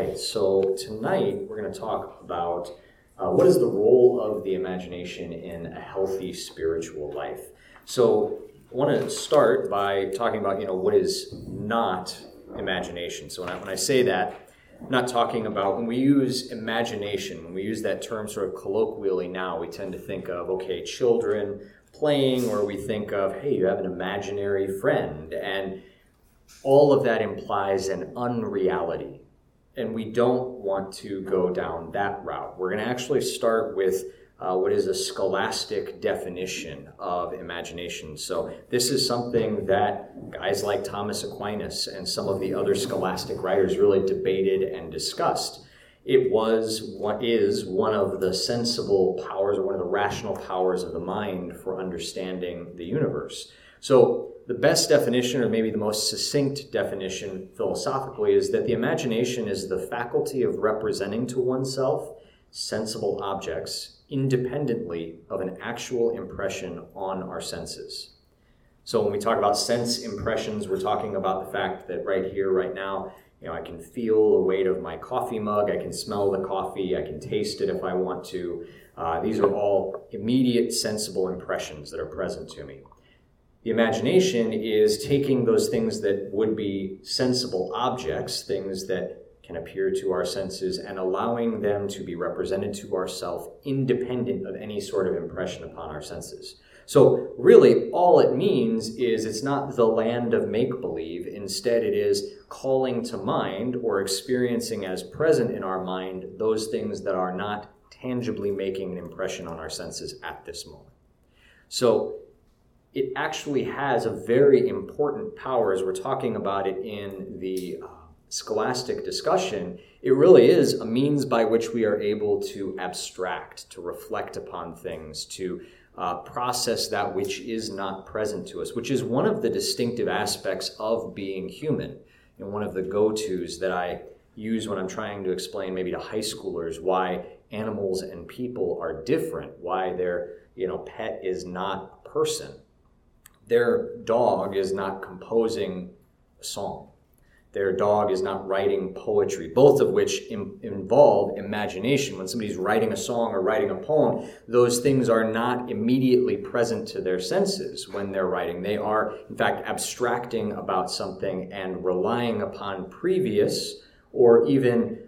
right, so tonight we're going to talk about what is the role of the imagination in a healthy spiritual life. So I want to start by talking about, what is not imagination. So when I say that, I'm not talking about, when we use imagination, when we use that term sort of colloquially now, we tend to think of, children playing, or we think of, hey, you have an imaginary friend, and all of that implies an unreality. And we don't want to go down that route. We're going to actually start with what is a scholastic definition of imagination. So this is something that guys like Thomas Aquinas and some of the other scholastic writers really debated and discussed. It was what is one of the sensible powers, or one of the rational powers of the mind for understanding the universe. So the best definition, or maybe the most succinct definition philosophically, is that the imagination is the faculty of representing to oneself sensible objects independently of an actual impression on our senses. So when we talk about sense impressions, we're talking about the fact that right here, right now, I can feel the weight of my coffee mug, I can smell the coffee, I can taste it if I want to. These are all immediate sensible impressions that are present to me. The imagination is taking those things that would be sensible objects, things that can appear to our senses, and allowing them to be represented to ourselves independent of any sort of impression upon our senses. So really, all it means is it's not the land of make-believe. Instead, it is calling to mind or experiencing as present in our mind those things that are not tangibly making an impression on our senses at this moment. So it actually has a very important power, as we're talking about it in the scholastic discussion. It really is a means by which we are able to abstract, to reflect upon things, to process that which is not present to us, which is one of the distinctive aspects of being human. One of the go-tos that I use when I'm trying to explain maybe to high schoolers why animals and people are different, why their pet is not a person. Their dog is not composing a song. Their dog is not writing poetry, both of which involve imagination. When somebody's writing a song or writing a poem, those things are not immediately present to their senses when they're writing. They are, in fact, abstracting about something and relying upon previous or even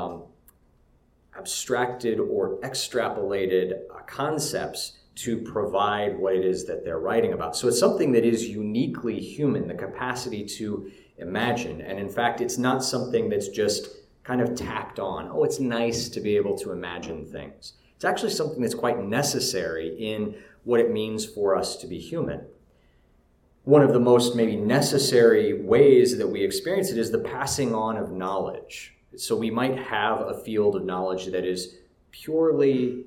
abstracted or extrapolated concepts to provide what it is that they're writing about. So it's something that is uniquely human, the capacity to imagine. And in fact, it's not something that's just kind of tacked on. Oh, it's nice to be able to imagine things. It's actually something that's quite necessary in what it means for us to be human. One of the most maybe necessary ways that we experience it is the passing on of knowledge. So we might have a field of knowledge that is purely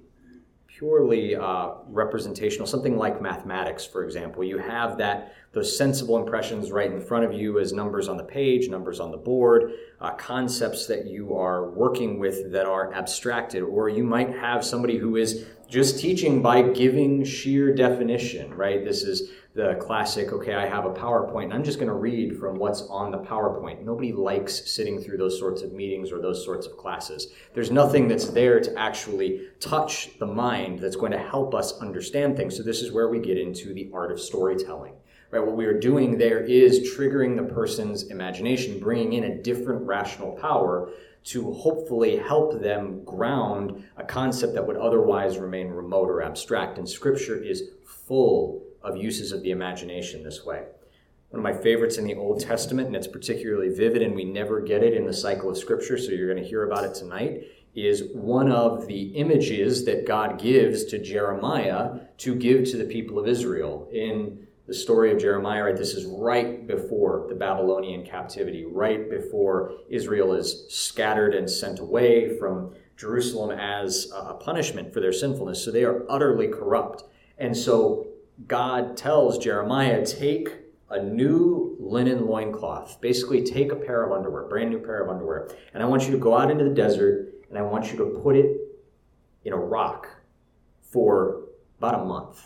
representational, something like mathematics, for example. You have those sensible impressions right in front of you as numbers on the page, numbers on the board, concepts that you are working with that are abstracted. Or you might have somebody who is just teaching by giving sheer definition, right? This is the classic, I have a PowerPoint, and I'm just going to read from what's on the PowerPoint. Nobody likes sitting through those sorts of meetings or those sorts of classes. There's nothing that's there to actually touch the mind that's going to help us understand things. So this is where we get into the art of storytelling. Right, what we are doing there is triggering the person's imagination, bringing in a different rational power to hopefully help them ground a concept that would otherwise remain remote or abstract. And Scripture is full of uses of the imagination this way. One of my favorites in the Old Testament, and it's particularly vivid, and we never get it in the cycle of Scripture, so you're going to hear about it tonight, is one of the images that God gives to Jeremiah to give to the people of Israel. In the story of Jeremiah, right, this is right before the Babylonian captivity, right before Israel is scattered and sent away from Jerusalem as a punishment for their sinfulness. So they are utterly corrupt. And so God tells Jeremiah, take a new linen loincloth. Basically, take a pair of underwear, brand new pair of underwear. And I want you to go out into the desert, and I want you to put it in a rock for about a month.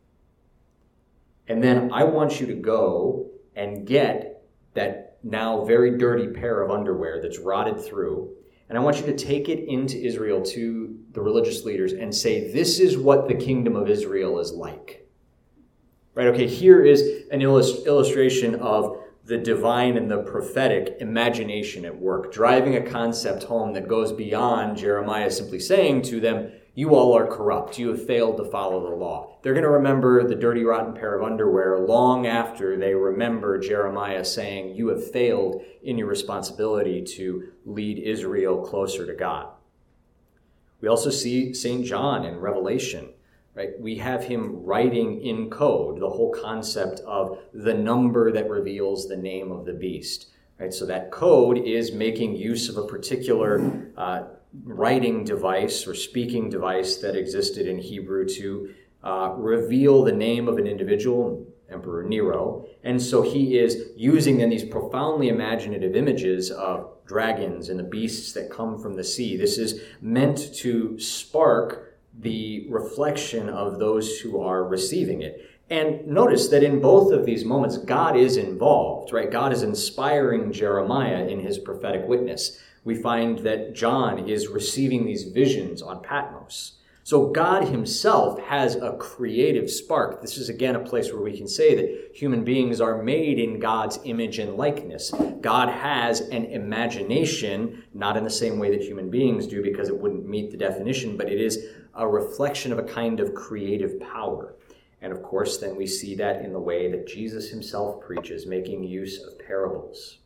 And then I want you to go and get that now very dirty pair of underwear that's rotted through, And I want you to take it into Israel to the religious leaders and say, this is what the kingdom of Israel is like. Right? Okay, here is an illustration of the divine and the prophetic imagination at work, driving a concept home that goes beyond Jeremiah simply saying to them, you all are corrupt. You have failed to follow the law. They're going to remember the dirty, rotten pair of underwear long after they remember Jeremiah saying, you have failed in your responsibility to lead Israel closer to God. We also see St. John in Revelation, right? We have him writing in code the whole concept of the number that reveals the name of the beast, right? So that code is making use of a particular writing device or speaking device that existed in Hebrew to reveal the name of an individual, Emperor Nero. And so he is using then these profoundly imaginative images of dragons and the beasts that come from the sea. This is meant to spark the reflection of those who are receiving it. And notice that in both of these moments, God is involved, right? God is inspiring Jeremiah in his prophetic witness. We find that John is receiving these visions on Patmos. So God himself has a creative spark. This is again a place where we can say that human beings are made in God's image and likeness. God has an imagination, not in the same way that human beings do because it wouldn't meet the definition, but it is a reflection of a kind of creative power. And of course, then we see that in the way that Jesus himself preaches, making use of parables.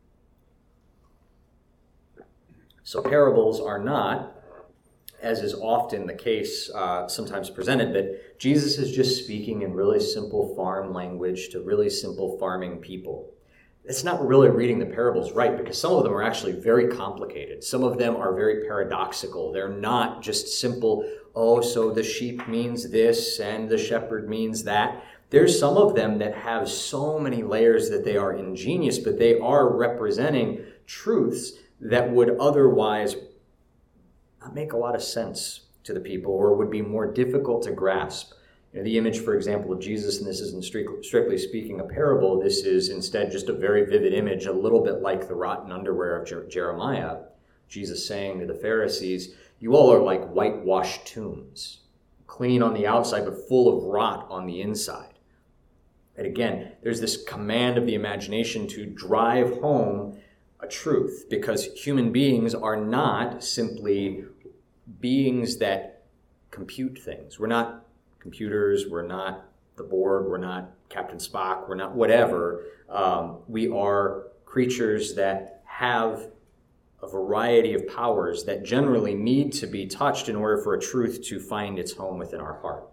So parables are not, as is often the case, sometimes presented, that Jesus is just speaking in really simple farm language to really simple farming people. It's not really reading the parables right, because some of them are actually very complicated. Some of them are very paradoxical. They're not just simple, oh, so the sheep means this and the shepherd means that. There's some of them that have so many layers that they are ingenious, but they are representing truths that would otherwise not make a lot of sense to the people or would be more difficult to grasp. You know, the image, for example, of Jesus, and this isn't strictly speaking a parable, this is instead just a very vivid image, a little bit like the rotten underwear of Jeremiah. Jesus saying to the Pharisees, you all are like whitewashed tombs, clean on the outside but full of rot on the inside. And again, there's this command of the imagination to drive home a truth, because human beings are not simply beings that compute things. We're not computers, we're not the Borg, we're not Captain Spock, we're not whatever. We are creatures that have a variety of powers that generally need to be touched in order for a truth to find its home within our heart.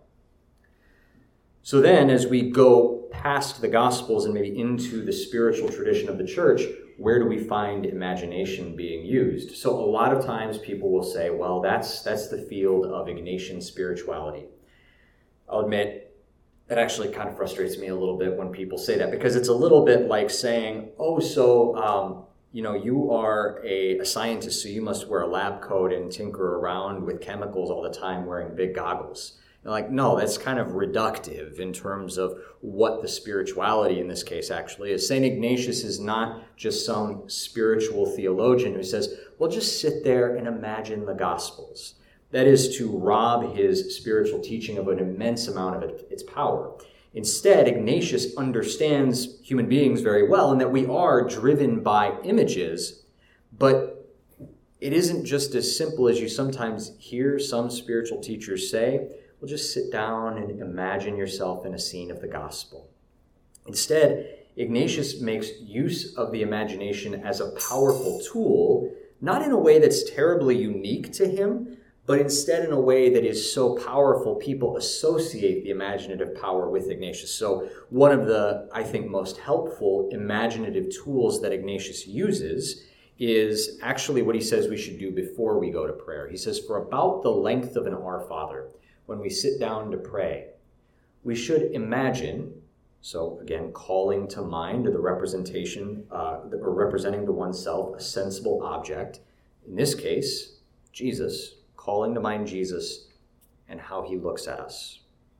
So then, as we go past the Gospels and maybe into the spiritual tradition of the church, where do we find imagination being used? So a lot of times people will say, well, that's the field of Ignatian spirituality. I'll admit, that actually kind of frustrates me a little bit when people say that, because it's a little bit like saying, oh, so, you are a scientist, so you must wear a lab coat and tinker around with chemicals all the time wearing big goggles. Like, no, that's kind of reductive in terms of what the spirituality in this case actually is. St. Ignatius is not just some spiritual theologian who says, well, just sit there and imagine the Gospels. That is to rob his spiritual teaching of an immense amount of its power. Instead, Ignatius understands human beings very well and that we are driven by images, but it isn't just as simple as you sometimes hear some spiritual teachers say, well, just sit down and imagine yourself in a scene of the gospel. Instead, Ignatius makes use of the imagination as a powerful tool, not in a way that's terribly unique to him, but instead in a way that is so powerful people associate the imaginative power with Ignatius. So one of the, I think, most helpful imaginative tools that Ignatius uses is actually what he says we should do before we go to prayer. He says, for about the length of an Our Father, when we sit down to pray, we should imagine, so again, calling to mind the representation or representing to oneself a sensible object, in this case, Jesus, calling to mind Jesus and how he looks at us.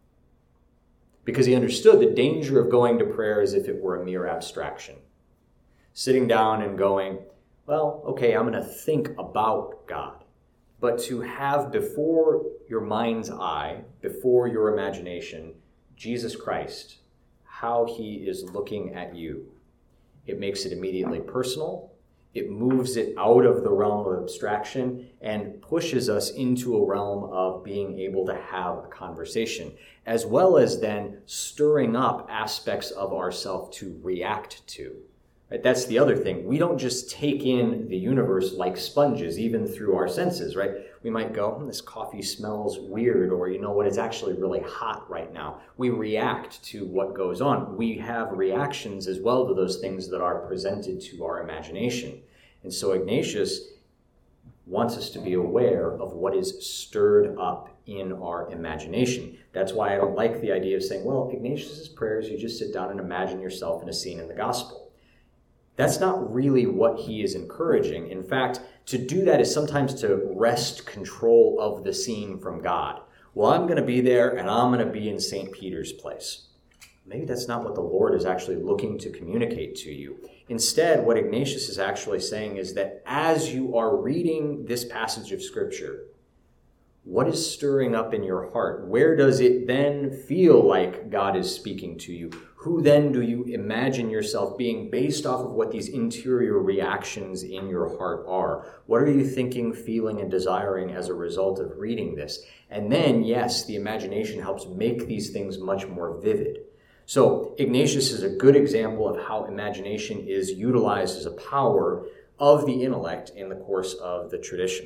Because he understood the danger of going to prayer as if it were a mere abstraction. Sitting down and going, well, okay, I'm going to think about God. But to have before your mind's eye, before your imagination, Jesus Christ, how he is looking at you, it makes it immediately personal. It moves it out of the realm of abstraction and pushes us into a realm of being able to have a conversation, as well as then stirring up aspects of ourself to react to. Right? That's the other thing. We don't just take in the universe like sponges, even through our senses, right? We might go, this coffee smells weird, or you know what, it's actually really hot right now. We react to what goes on. We have reactions as well to those things that are presented to our imagination. And so Ignatius wants us to be aware of what is stirred up in our imagination. That's why I don't like the idea of saying, well, Ignatius's prayers, you just sit down and imagine yourself in a scene in the gospel. That's not really what he is encouraging. In fact, to do that is sometimes to wrest control of the scene from God. Well, I'm going to be there and I'm going to be in St. Peter's place. Maybe that's not what the Lord is actually looking to communicate to you. Instead, what Ignatius is actually saying is that as you are reading this passage of Scripture, what is stirring up in your heart? Where does it then feel like God is speaking to you? Who then do you imagine yourself being based off of what these interior reactions in your heart are? What are you thinking, feeling, and desiring as a result of reading this? And then, yes, the imagination helps make these things much more vivid. So Ignatius is a good example of how imagination is utilized as a power of the intellect in the course of the tradition.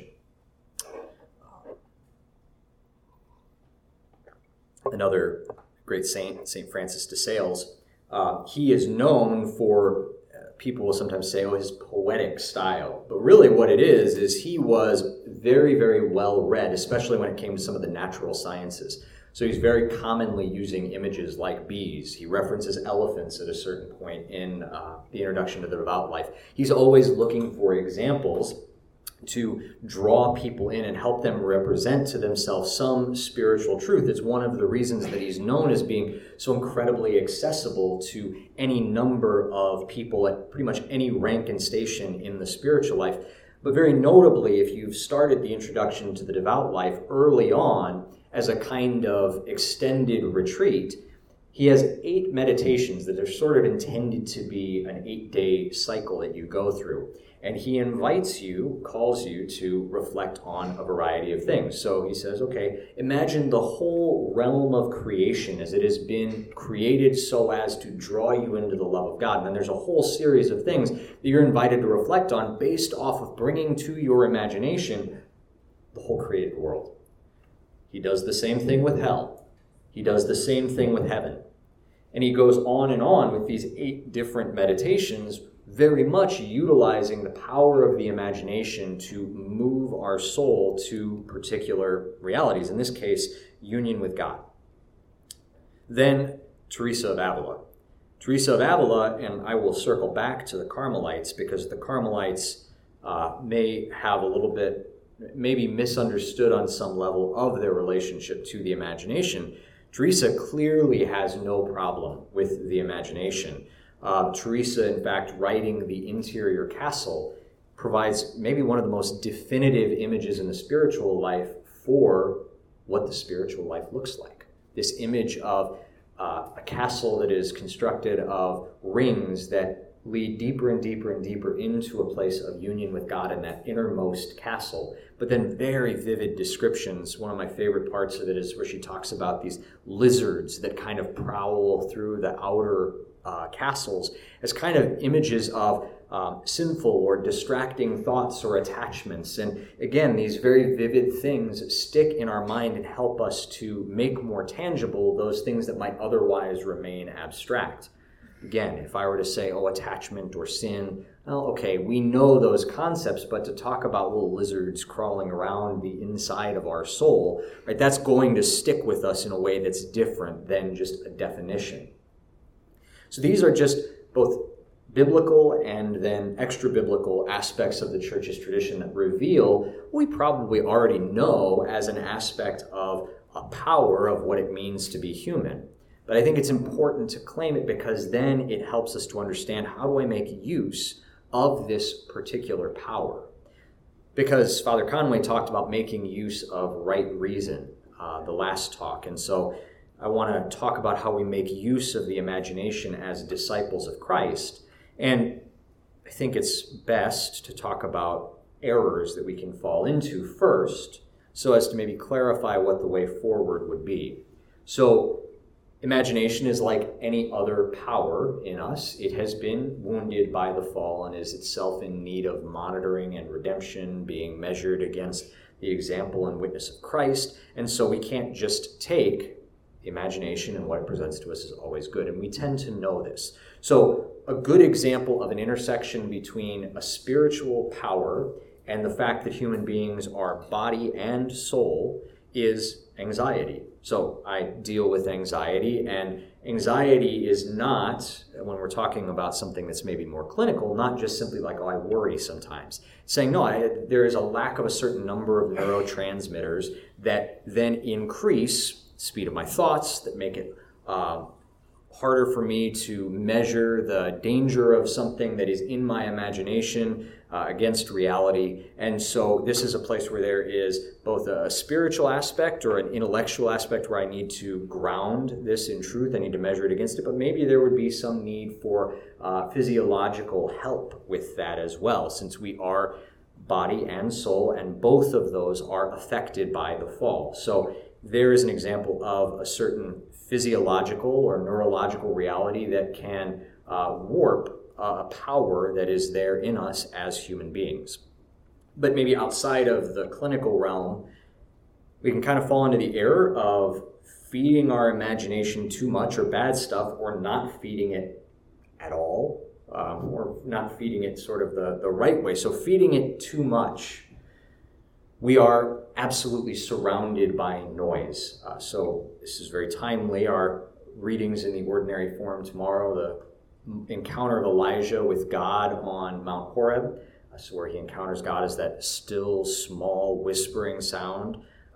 Another great saint, St. Francis de Sales, he is known for, people will sometimes say, his poetic style. But really what it is he was very, very well read, especially when it came to some of the natural sciences. So he's very commonly using images like bees. He references elephants at a certain point in the introduction to the Devout Life. He's always looking for examples to draw people in and help them represent to themselves some spiritual truth. It's one of the reasons that he's known as being so incredibly accessible to any number of people at pretty much any rank and station in the spiritual life. But very notably, if you've started the introduction to the Devout Life early on as a kind of extended retreat, he has 8 meditations that are sort of intended to be an 8-day cycle that you go through. And he invites you, calls you to reflect on a variety of things. So he says, okay, imagine the whole realm of creation as it has been created so as to draw you into the love of God. And then there's a whole series of things that you're invited to reflect on based off of bringing to your imagination the whole created world. He does the same thing with hell. He does the same thing with heaven. And he goes on and on with these 8 different meditations, very much utilizing the power of the imagination to move our soul to particular realities, in this case, union with God. Then Teresa of Avila. Teresa of Avila, and I will circle back to the Carmelites, because the Carmelites may have a little bit, maybe misunderstood on some level of their relationship to the imagination. Teresa clearly has no problem with the imagination. Teresa, in fact, writing The Interior Castle, provides maybe one of the most definitive images in the spiritual life for what the spiritual life looks like. This image of a castle that is constructed of rings that lead deeper and deeper and deeper into a place of union with God in that innermost castle. But then very vivid descriptions. One of my favorite parts of it is where she talks about these lizards that kind of prowl through the outer castles as kind of images of sinful or distracting thoughts or attachments. And again, these very vivid things stick in our mind and help us to make more tangible those things that might otherwise remain abstract. Again, if I were to say, attachment or sin, well, okay, we know those concepts, but to talk about little lizards crawling around the inside of our soul, right, that's going to stick with us in a way that's different than just a definition. So these are just both biblical and then extra-biblical aspects of the church's tradition that reveal what we probably already know as an aspect of a power of what it means to be human. But I think it's important to claim it because then it helps us to understand, how do I make use of this particular power. Because Father Conway talked about making use of right reason, the last talk. And so I want to talk about how we make use of the imagination as disciples of Christ. And I think it's best to talk about errors that we can fall into first, so as to maybe clarify what the way forward would be. So imagination is like any other power in us. It has been wounded by the fall and is itself in need of monitoring and redemption, being measured against the example and witness of Christ. And so we can't just take the imagination and what it presents to us is always good. And we tend to know this. So a good example of an intersection between a spiritual power and the fact that human beings are body and soul is anxiety. So I deal with anxiety, and anxiety is not, when we're talking about something that's maybe more clinical, not just simply like, oh, I worry sometimes. Saying, no, there is a lack of a certain number of neurotransmitters that then increase the speed of my thoughts, that make it harder for me to measure the danger of something that is in my imagination against reality. And so this is a place where there is both a spiritual aspect or an intellectual aspect where I need to ground this in truth. I need to measure it against it. But maybe there would be some need for physiological help with that as well, since we are body and soul, and both of those are affected by the fall. So there is an example of a certain physiological or neurological reality that can warp a power that is there in us as human beings. But maybe outside of the clinical realm, we can kind of fall into the error of feeding our imagination too much or bad stuff, or not feeding it at all, or not feeding it sort of the right way. So feeding it too much, we are absolutely surrounded by noise. So this is very timely. Our readings in the ordinary form tomorrow, the encounter of Elijah with God on Mount Horeb, so where he encounters God as that still, small, whispering sound.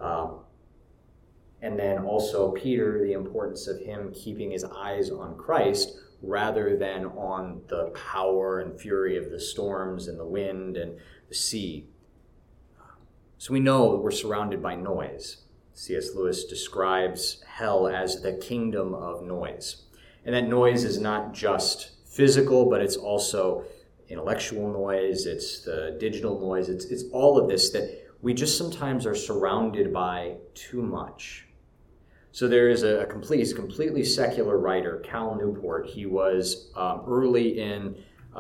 And then also Peter, the importance of him keeping his eyes on Christ rather than on the power and fury of the storms and the wind and the sea. So we know that we're surrounded by noise. C.S. Lewis describes hell as the kingdom of noise. And that noise is not just physical, but it's also intellectual noise, it's the digital noise, it's all of this that we just sometimes are surrounded by too much. So there is a completely secular writer, Cal Newport. He was early in,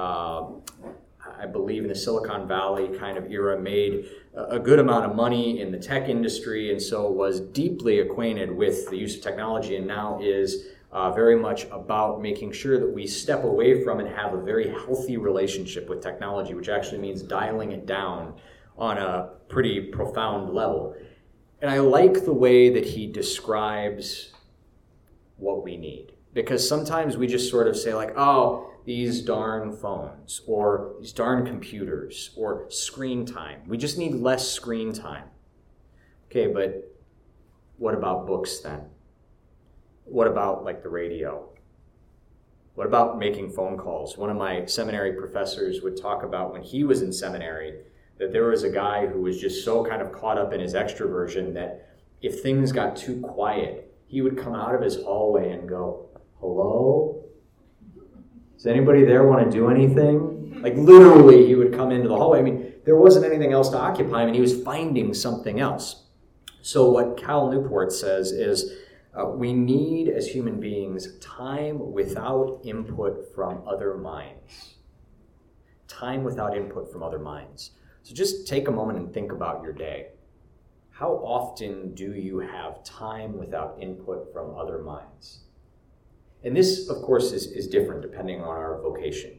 I believe in the Silicon Valley kind of era, made a good amount of money in the tech industry, and so was deeply acquainted with the use of technology, and now is very much about making sure that we step away from and have a very healthy relationship with technology, which actually means dialing it down on a pretty profound level. And I like the way that he describes what we need, because sometimes we just sort of say like, oh, these darn phones, or these darn computers, or screen time. We just need less screen time. Okay, but what about books then? What about like the radio? What about making phone calls? One of my seminary professors would talk about when he was in seminary that there was a guy who was just so kind of caught up in his extroversion that if things got too quiet, he would come out of his hallway and go, hello? Does anybody there want to do anything? Like literally he would come into the hallway. I mean, there wasn't anything else to occupy him and he was finding something else. So what Cal Newport says is, we need, as human beings, time without input from other minds. Time without input from other minds. So just take a moment and think about your day. How often do you have time without input from other minds? And this, of course, is different depending on our vocation.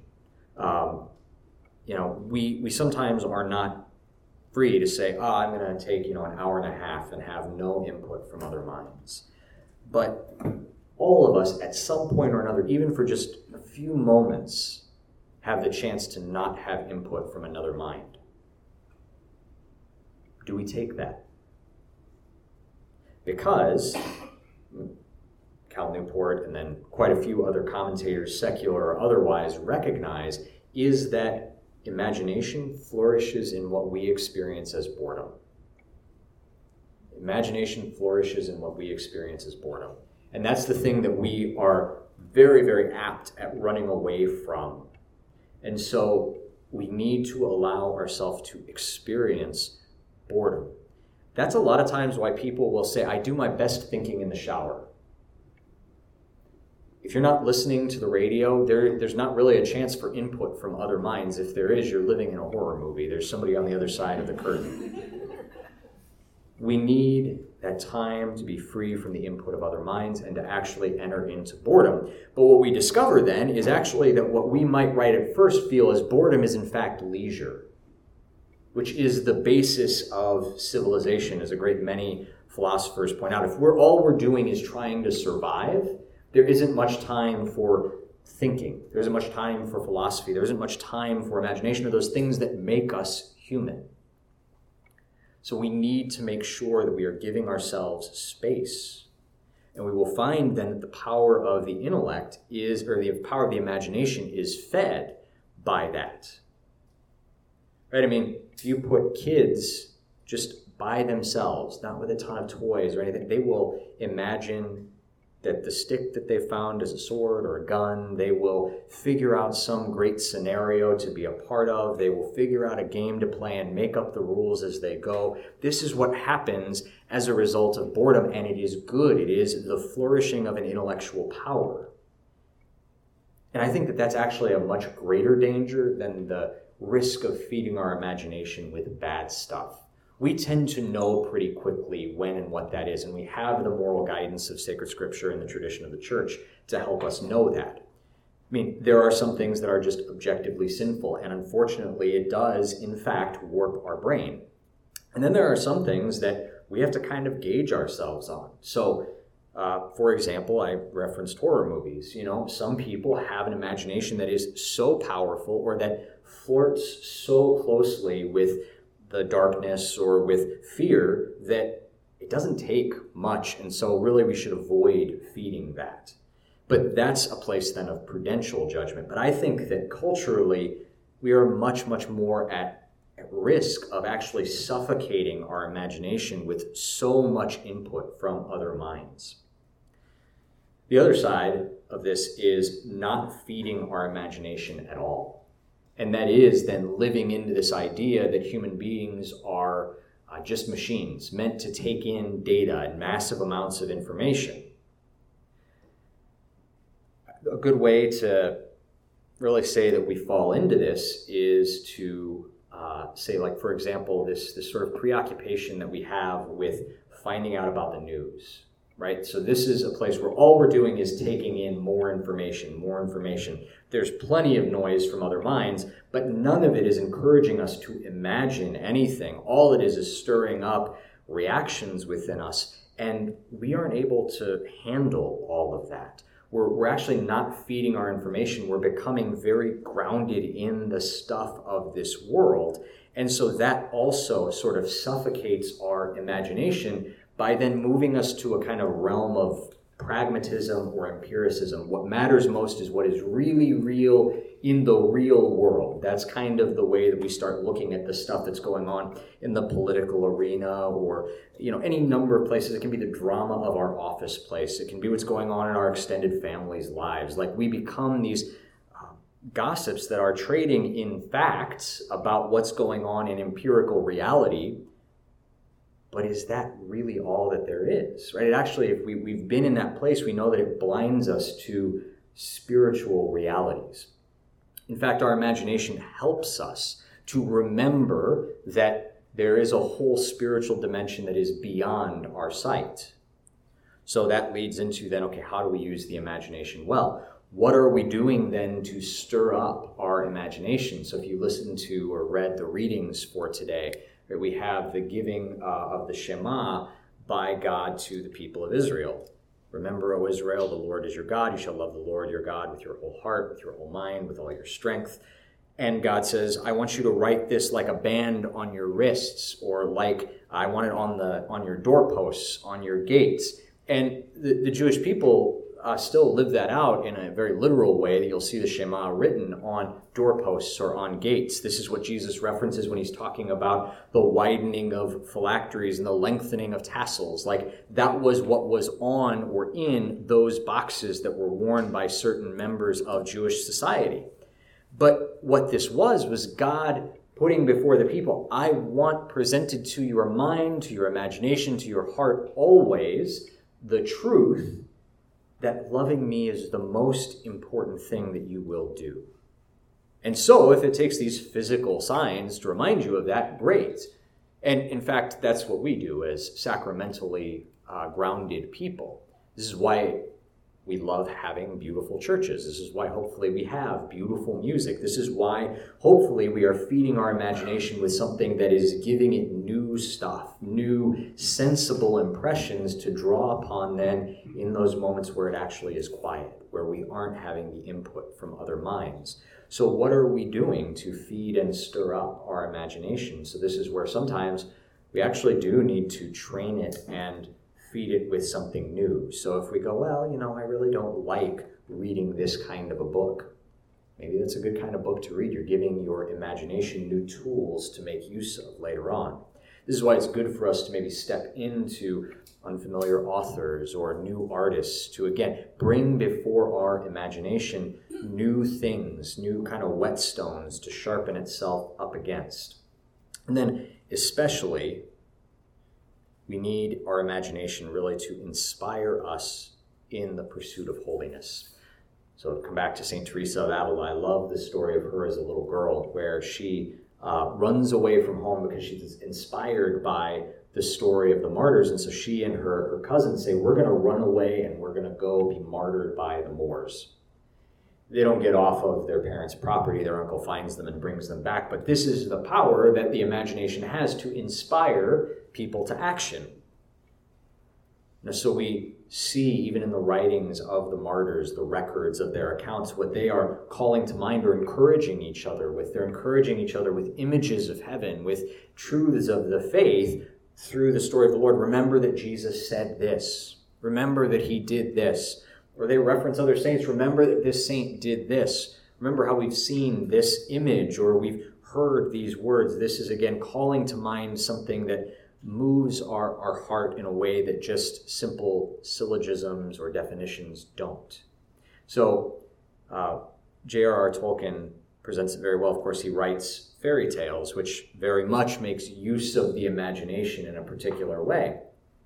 We sometimes are not free to say, I'm going to take an hour and a half and have no input from other minds. But all of us, at some point or another, even for just a few moments, have the chance to not have input from another mind. Do we take that? Because Cal Newport and then quite a few other commentators, secular or otherwise, recognize is that imagination flourishes in what we experience as boredom. Imagination flourishes in what we experience as boredom. And that's the thing that we are very, very apt at running away from. And so we need to allow ourselves to experience boredom. That's a lot of times why people will say, I do my best thinking in the shower. If you're not listening to the radio, there's not really a chance for input from other minds. If there is, you're living in a horror movie. There's somebody on the other side of the curtain. We need that time to be free from the input of other minds and to actually enter into boredom. But what we discover then is actually that what we might right at first feel as boredom is in fact leisure, which is the basis of civilization, as a great many philosophers point out. If all we're doing is trying to survive, there isn't much time for thinking. There isn't much time for philosophy. There isn't much time for imagination, or those things that make us human. So we need to make sure that we are giving ourselves space. And we will find then that the power of the intellect the power of the imagination is fed by that. Right? I mean, if you put kids just by themselves, not with a ton of toys or anything, they will imagine that the stick that they found is a sword or a gun. They will figure out some great scenario to be a part of. They will figure out a game to play and make up the rules as they go. This is what happens as a result of boredom, and it is good. It is the flourishing of an intellectual power. And I think that that's actually a much greater danger than the risk of feeding our imagination with bad stuff. We tend to know pretty quickly when and what that is, and we have the moral guidance of sacred scripture and the tradition of the church to help us know that. I mean, there are some things that are just objectively sinful, and unfortunately it does, in fact, warp our brain. And then there are some things that we have to kind of gauge ourselves on. So, for example, I referenced horror movies. Some people have an imagination that is so powerful, or that flirts so closely with the darkness or with fear, that it doesn't take much. And so really we should avoid feeding that. But that's a place then of prudential judgment. But I think that culturally we are much, much more at risk of actually suffocating our imagination with so much input from other minds. The other side of this is not feeding our imagination at all. And that is then living into this idea that human beings are just machines meant to take in data and massive amounts of information. A good way to really say that we fall into this is to say, like, for example, this sort of preoccupation that we have with finding out about the news. Right? So this is a place where all we're doing is taking in more information. There's plenty of noise from other minds, but none of it is encouraging us to imagine anything. All it is stirring up reactions within us, and we aren't able to handle all of that. We're actually not feeding our information. We're becoming very grounded in the stuff of this world, and so that also sort of suffocates our imagination by then moving us to a kind of realm of pragmatism or empiricism. What matters most is what is really real in the real world. That's kind of the way that we start looking at the stuff that's going on in the political arena, or any number of places. It can be the drama of our office place. It can be what's going on in our extended family's lives. Like, we become these gossips that are trading in facts about what's going on in empirical reality. But is that really all that there is, right? It actually, if we've been in that place, we know that it blinds us to spiritual realities. In fact, our imagination helps us to remember that there is a whole spiritual dimension that is beyond our sight. So that leads into then, okay, how do we use the imagination well? What are we doing then to stir up our imagination? So if you listened to or read the readings for today, we have the giving of the Shema by God to the people of Israel. Remember, O Israel, the Lord is your God. You shall love the Lord your God with your whole heart, with your whole mind, with all your strength. And God says, I want you to write this like a band on your wrists, or like I want it on your doorposts, on your gates. And the Jewish people still live that out in a very literal way, that you'll see the Shema written on doorposts or on gates. This is what Jesus references when he's talking about the widening of phylacteries and the lengthening of tassels. Like, that was what was on or in those boxes that were worn by certain members of Jewish society. But what this was God putting before the people, I want presented to your mind, to your imagination, to your heart always the truth that loving me is the most important thing that you will do. And so if it takes these physical signs to remind you of that, great. And in fact, that's what we do as sacramentally grounded people. This is why we love having beautiful churches. This is why hopefully we have beautiful music. This is why hopefully we are feeding our imagination with something that is giving it new stuff, new sensible impressions to draw upon then in those moments where it actually is quiet, where we aren't having the input from other minds. So what are we doing to feed and stir up our imagination? So this is where sometimes we actually do need to train it and feed it with something new. So if we go, well, I really don't like reading this kind of a book, maybe that's a good kind of book to read. You're giving your imagination new tools to make use of later on. This is why it's good for us to maybe step into unfamiliar authors or new artists to, again, bring before our imagination new things, new kind of whetstones to sharpen itself up against. And then especially, we need our imagination really to inspire us in the pursuit of holiness. So come back to St. Teresa of Avila. I love the story of her as a little girl, where she runs away from home because she's inspired by the story of the martyrs. And so she and her cousin say, we're going to run away and we're going to go be martyred by the Moors. They don't get off of their parents' property. Their uncle finds them and brings them back. But this is the power that the imagination has to inspire people to action. And so we see, even in the writings of the martyrs, the records of their accounts, what they are calling to mind or encouraging each other with. They're encouraging each other with images of heaven, with truths of the faith through the story of the Lord. Remember that Jesus said this. Remember that he did this. Or they reference other saints. Remember that this saint did this. Remember how we've seen this image or we've heard these words. This is, again, calling to mind something that moves our heart in a way that just simple syllogisms or definitions don't. So J.R.R. Tolkien presents it very well. Of course, he writes fairy tales, which very much makes use of the imagination in a particular way.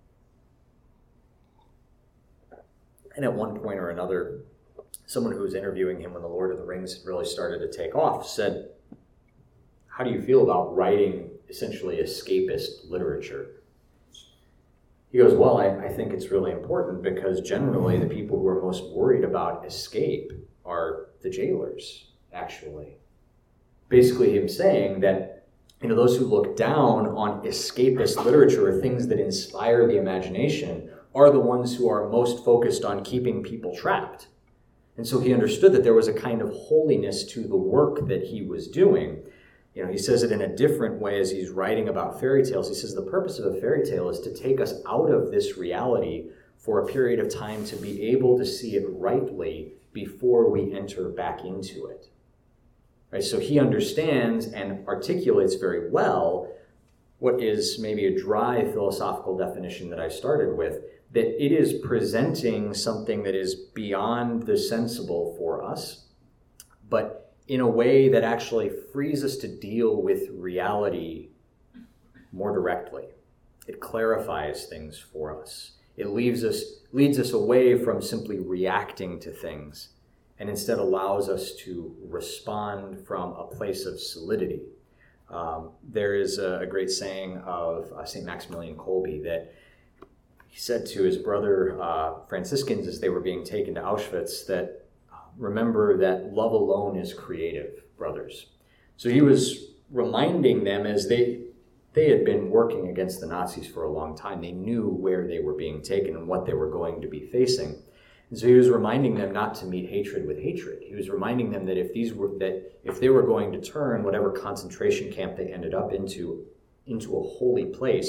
And at one point or another, someone who was interviewing him when The Lord of the Rings really started to take off said, how do you feel about writing essentially escapist literature? He goes, well, I think it's really important because generally the people who are most worried about escape are the jailers, actually. Basically him saying that, those who look down on escapist literature or things that inspire the imagination are the ones who are most focused on keeping people trapped. And so he understood that there was a kind of holiness to the work that he was doing. He says it in a different way as he's writing about fairy tales. He says the purpose of a fairy tale is to take us out of this reality for a period of time to be able to see it rightly before we enter back into it. Right? So he understands and articulates very well what is maybe a dry philosophical definition that I started with, that it is presenting something that is beyond the sensible for us, but in a way that actually frees us to deal with reality more directly. It clarifies things for us. It leads us away from simply reacting to things, and instead allows us to respond from a place of solidity. There is a great saying of St. Maximilian Kolbe that he said to his brother Franciscans as they were being taken to Auschwitz that, remember that love alone is creative, brothers. So he was reminding them, as they had been working against the Nazis for a long time. They knew where they were being taken and what they were going to be facing. And so he was reminding them not to meet hatred with hatred. He was reminding them that if they were going to turn whatever concentration camp they ended up into a holy place,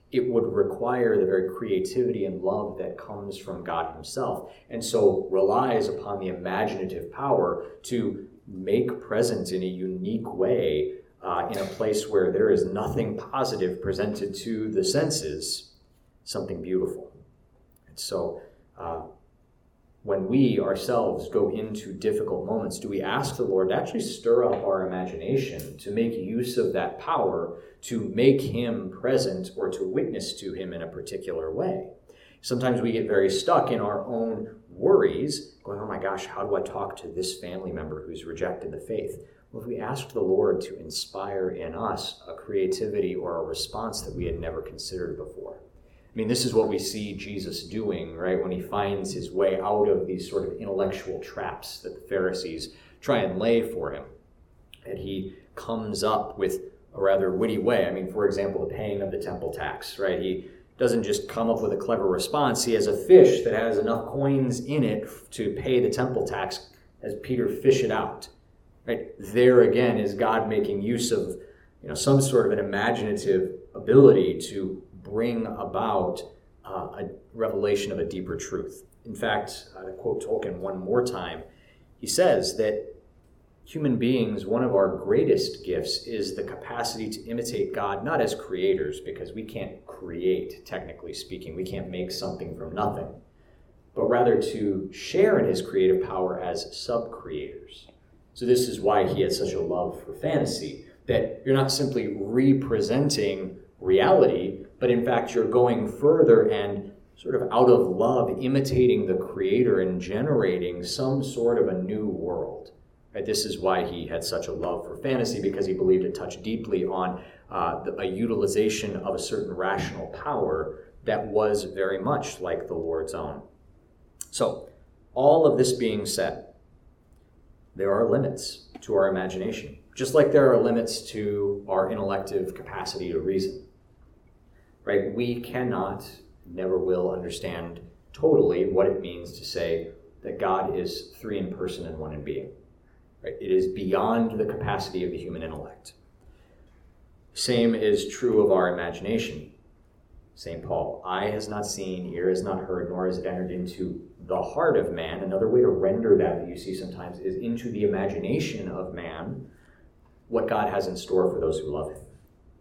it would require the very creativity and love that comes from God himself, and so relies upon the imaginative power to make present in a unique way in a place where there is nothing positive presented to the senses, something beautiful. And so when we ourselves go into difficult moments, do we ask the Lord to actually stir up our imagination, to make use of that power, to make him present or to witness to him in a particular way? Sometimes we get very stuck in our own worries, going, oh my gosh, how do I talk to this family member who's rejected the faith? Well, if we asked the Lord to inspire in us a creativity or a response that we had never considered before. I mean, this is what we see Jesus doing, right, when he finds his way out of these sort of intellectual traps that the Pharisees try and lay for him. And he comes up with a rather witty way. I mean, for example, the paying of the temple tax, right? He doesn't just come up with a clever response. He has a fish that has enough coins in it to pay the temple tax as Peter fish it out. Right? There again is God making use of some sort of an imaginative ability to bring about a revelation of a deeper truth. In fact, to quote Tolkien one more time, he says that human beings, one of our greatest gifts is the capacity to imitate God, not as creators, because we can't create, technically speaking. We can't make something from nothing, but rather to share in his creative power as sub-creators. So this is why he had such a love for fantasy, that you're not simply representing reality, but in fact you're going further and sort of out of love, imitating the creator and generating some sort of a new world. Right? This is why he had such a love for fantasy, because he believed it touched deeply on a utilization of a certain rational power that was very much like the Lord's own. So, all of this being said, there are limits to our imagination, just like there are limits to our intellective capacity to reason. Right? We cannot, never will understand totally what it means to say that God is three in person and one in being. Right? It is beyond the capacity of the human intellect. Same is true of our imagination. St. Paul, eye has not seen, ear has not heard, nor has it entered into the heart of man. Another way to render that you see sometimes is into the imagination of man, what God has in store for those who love him.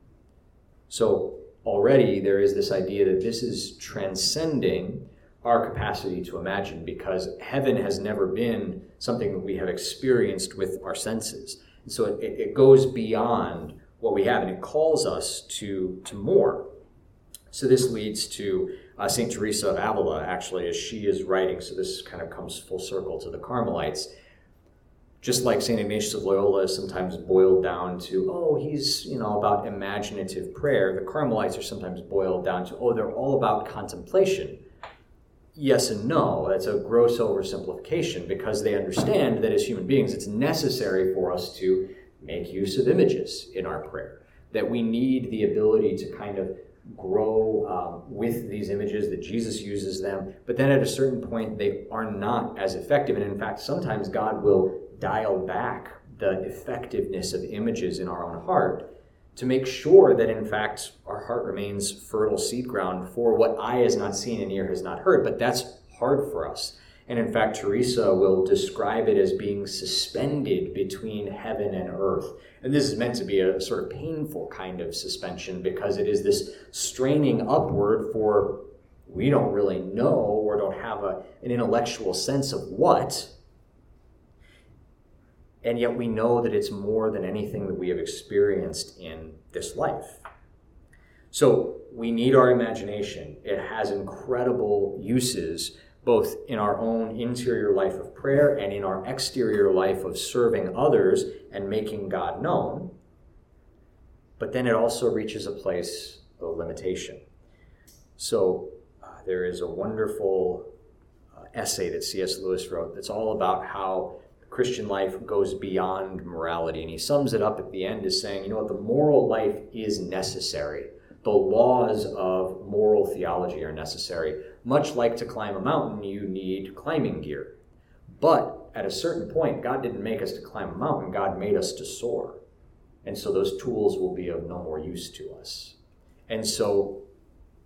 So already there is this idea that this is transcending our capacity to imagine, because heaven has never been something that we have experienced with our senses. And so it goes beyond what we have, and it calls us to more. So this leads to St. Teresa of Avila, actually, as she is writing. So this kind of comes full circle to the Carmelites. Just like St. Ignatius of Loyola is sometimes boiled down to, he's, about imaginative prayer, the Carmelites are sometimes boiled down to, they're all about contemplation. Yes and no. That's a gross oversimplification, because they understand that as human beings, it's necessary for us to make use of images in our prayer, that we need the ability to kind of grow with these images, that Jesus uses them, but then at a certain point they are not as effective. And in fact, sometimes God will dial back the effectiveness of images in our own heart to make sure that in fact our heart remains fertile seed ground for what eye has not seen and ear has not heard. But that's hard for us. And in fact, Teresa will describe it as being suspended between heaven and earth. And this is meant to be a sort of painful kind of suspension, because it is this straining upward for, we don't really know or don't have an intellectual sense of what. And yet we know that it's more than anything that we have experienced in this life. So we need our imagination. It has incredible uses, both in our own interior life of prayer and in our exterior life of serving others and making God known. But then it also reaches a place of limitation. So there is a wonderful essay that C.S. Lewis wrote that's all about how Christian life goes beyond morality. And he sums it up at the end as saying, the moral life is necessary. The laws of moral theology are necessary. Much like to climb a mountain, you need climbing gear. But at a certain point, God didn't make us to climb a mountain. God made us to soar. And so those tools will be of no more use to us. And so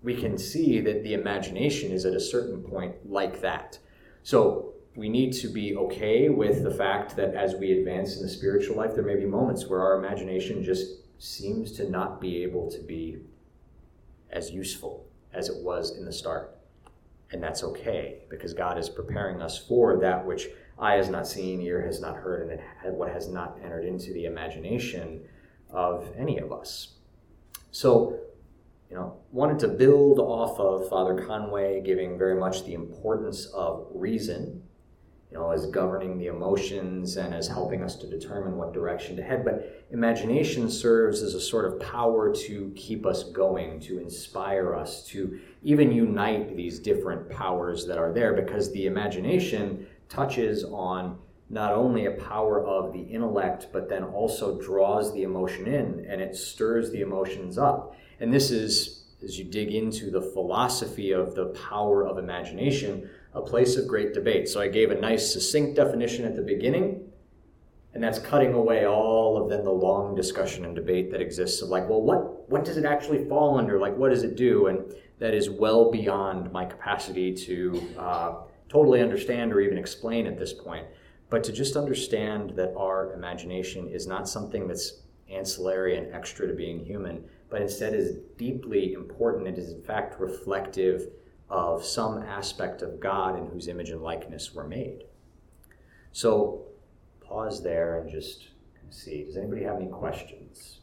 we can see that the imagination is at a certain point like that. So we need to be okay with the fact that as we advance in the spiritual life, there may be moments where our imagination just seems to not be able to be as useful as it was in the start. And that's okay, because God is preparing us for that which eye has not seen, ear has not heard, and what has not entered into the imagination of any of us. So, wanted to build off of Father Conway giving very much the importance of reason, as governing the emotions and as helping us to determine what direction to head. But imagination serves as a sort of power to keep us going, to inspire us, to even unite these different powers that are there, because the imagination touches on not only a power of the intellect, but then also draws the emotion in, and it stirs the emotions up. And this is, as you dig into the philosophy of the power of imagination, a place of great debate. So I gave a nice succinct definition at the beginning, and that's cutting away all of then the long discussion and debate that exists of what does it actually fall under? What does it do? And that is well beyond my capacity to totally understand or even explain at this point. But to just understand that our imagination is not something that's ancillary and extra to being human, but instead is deeply important. It is in fact reflective of some aspect of God in whose image and likeness we're made. So pause there and just see. Does anybody have any questions?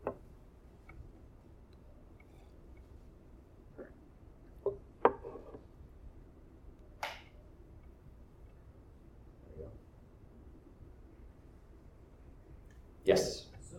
Yes. So,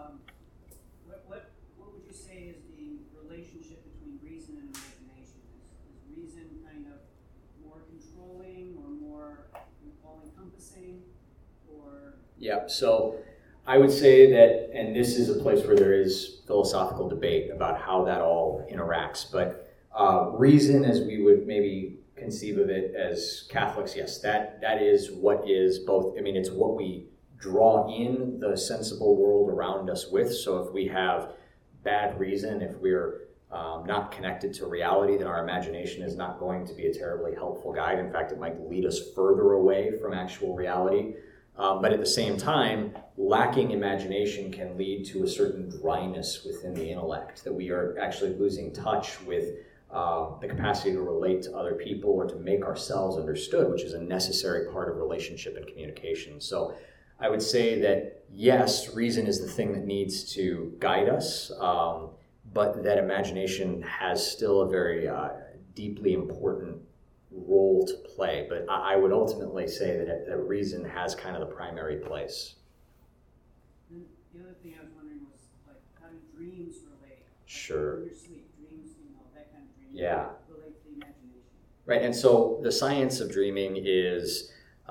what would you say is the relationship between reason and imagination? Is reason kind of more controlling or more all-encompassing, or? Yeah. So I would say that, and this is a place where there is philosophical debate about how that all interacts. But reason, as we would maybe conceive of it as Catholics, yes, that is what is both. I mean, it's what we draw in the sensible world around us with. So if we have bad reason, if we're not connected to reality, then our imagination is not going to be a terribly helpful guide. In fact, it might lead us further away from actual reality. But at the same time, lacking imagination can lead to a certain dryness within the intellect, that we are actually losing touch with the capacity to relate to other people or to make ourselves understood, which is a necessary part of relationship and communication. So I would say that, yes, reason is the thing that needs to guide us, but that imagination has still a very deeply important role to play. But I would ultimately say that reason has kind of the primary place. And the other thing I was wondering was, how do dreams relate? Sure. In your sleep, dreams, that kind of dream. Yeah. Relate to the imagination. Right, and so the science of dreaming is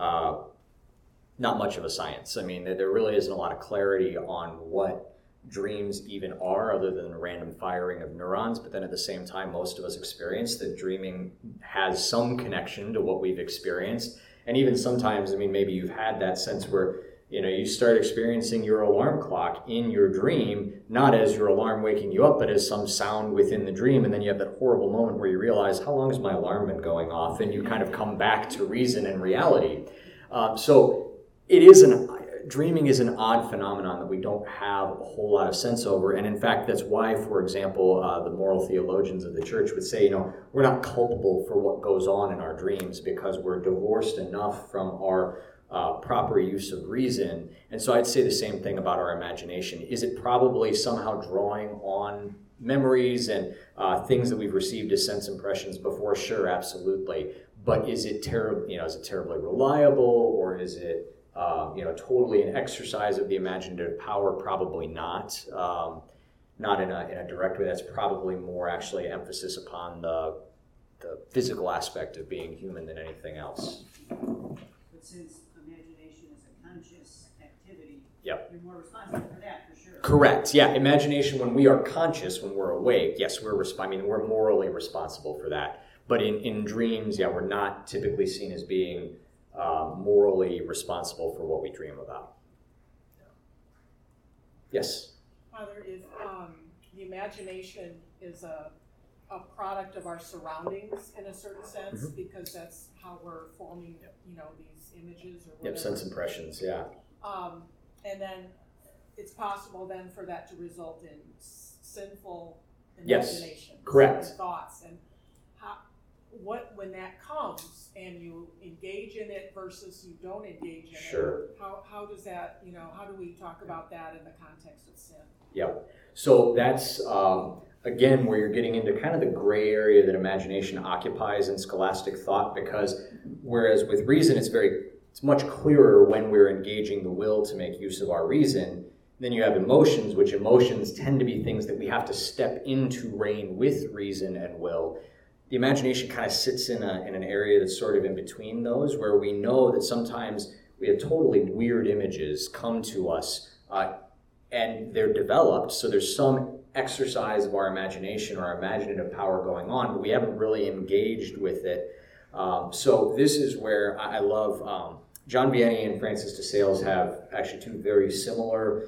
not much of a science. I mean, there really isn't a lot of clarity on what dreams even are, other than the random firing of neurons. But then at the same time, most of us experience that dreaming has some connection to what we've experienced. And even sometimes, I mean, maybe you've had that sense where, you start experiencing your alarm clock in your dream, not as your alarm waking you up, but as some sound within the dream. And then you have that horrible moment where you realize, how long has my alarm been going off? And you kind of come back to reason and reality. So dreaming is an odd phenomenon that we don't have a whole lot of sense over. And in fact, that's why, for example, the moral theologians of the church would say, we're not culpable for what goes on in our dreams because we're divorced enough from our proper use of reason. And so I'd say the same thing about our imagination. Is it probably somehow drawing on memories and things that we've received as sense impressions before? Sure, absolutely. But is it terribly reliable, or is it totally an exercise of the imaginative power? Probably not. Not in a direct way. That's probably more actually emphasis upon the physical aspect of being human than anything else. But since imagination is a conscious activity, yep, you're more responsible for that, for sure. Correct. Yeah, imagination, when we are conscious, when we're awake, yes, we're morally responsible for that. But in dreams, yeah, we're not typically seen as being morally responsible for what we dream about. Yes? Father, if the imagination is a a product of our surroundings in a certain sense, because that's how we're forming, these images or whatever. Yep, sense impressions, yeah. And then it's possible then for that to result in sinful Yes, imaginations, correct. and thoughts, and when that comes and you engage in it versus you don't engage in Sure. it, how does that, how do we talk about that in the context of sin? Yeah. So that's, again, where you're getting into kind of the gray area that imagination occupies in scholastic thought, because whereas with reason it's much clearer when we're engaging the will to make use of our reason. Then you have emotions, which emotions tend to be things that we have to step into reign with reason and will. The imagination kind of sits in an area that's sort of in between those, where we know that sometimes we have totally weird images come to us, and they're developed, so there's some exercise of our imagination or our imaginative power going on, but we haven't really engaged with it. So this is where I love, John Vianney and Francis de Sales have actually two very similar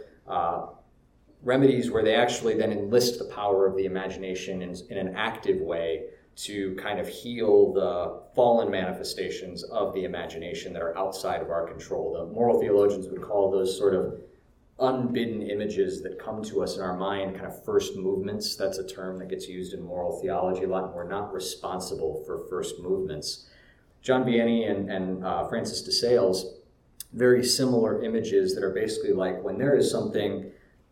remedies where they actually then enlist the power of the imagination in an active way to kind of heal the fallen manifestations of the imagination that are outside of our control. The moral theologians would call those sort of unbidden images that come to us in our mind kind of first movements. That's a term that gets used in moral theology a lot, and we're not responsible for first movements. John Vianney and Francis de Sales, very similar images that are basically like when there is something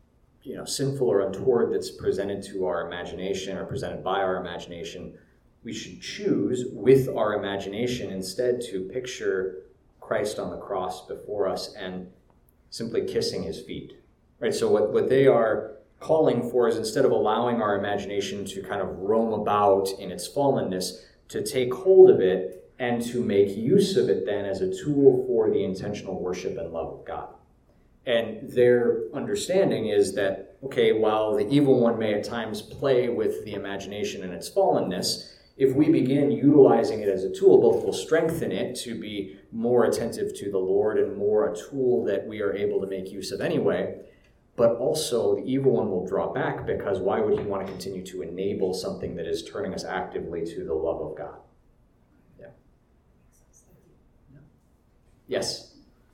sinful or untoward that's presented to our imagination or presented by our imagination, we should choose with our imagination instead to picture Christ on the cross before us and simply kissing his feet. Right? So what they are calling for is, instead of allowing our imagination to kind of roam about in its fallenness, to take hold of it and to make use of it then as a tool for the intentional worship and love of God. And their understanding is that, okay, while the evil one may at times play with the imagination and its fallenness, if we begin utilizing it as a tool, both will strengthen it to be more attentive to the Lord and more a tool that we are able to make use of anyway, but also the evil one will draw back, because why would he want to continue to enable something that is turning us actively to the love of God? Yeah. Yes?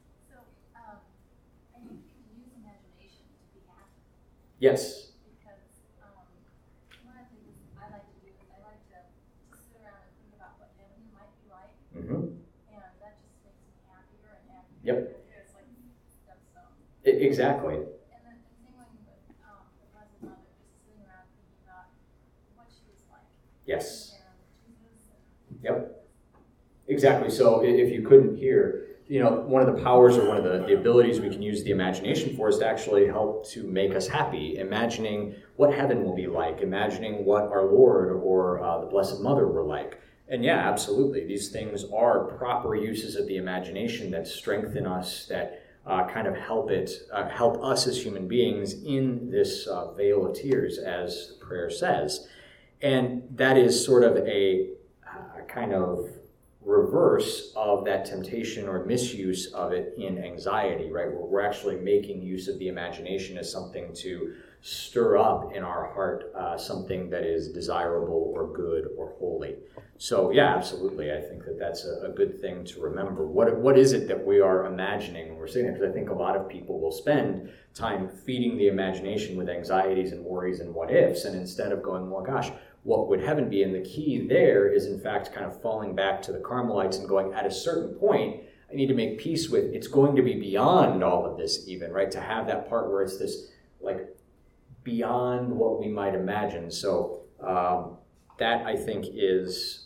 Yes. Because one of the things I like to do is I like to sit around and think about what heaven might be like, and that just makes me happier and happier. Yep. It's like stepstone. Exactly. And then the same way with the Blessed Mother, just sitting around thinking about what she was like. Yes. And Jesus. Yep. Exactly. So if you couldn't hear, one of the powers or one of the abilities we can use the imagination for is to actually help to make us happy, imagining what heaven will be like, imagining what our Lord or the Blessed Mother were like. And yeah, absolutely. These things are proper uses of the imagination that strengthen us, that kind of help us as human beings in this vale of tears, as the prayer says. And that is sort of a kind of reverse of that temptation or misuse of it in anxiety, right? Where we're actually making use of the imagination as something to stir up in our heart something that is desirable or good or holy. So yeah, absolutely. I think that that's a good thing to remember. What is it that we are imagining when we're sitting there? Because I think a lot of people will spend time feeding the imagination with anxieties and worries and what ifs, and instead of going, well, gosh, what would heaven be? And the key there is, in fact, kind of falling back to the Carmelites and going, at a certain point, I need to make peace with, it's going to be beyond all of this even, right? To have that part where it's this, like, beyond what we might imagine. So that, I think, is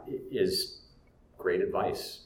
great advice.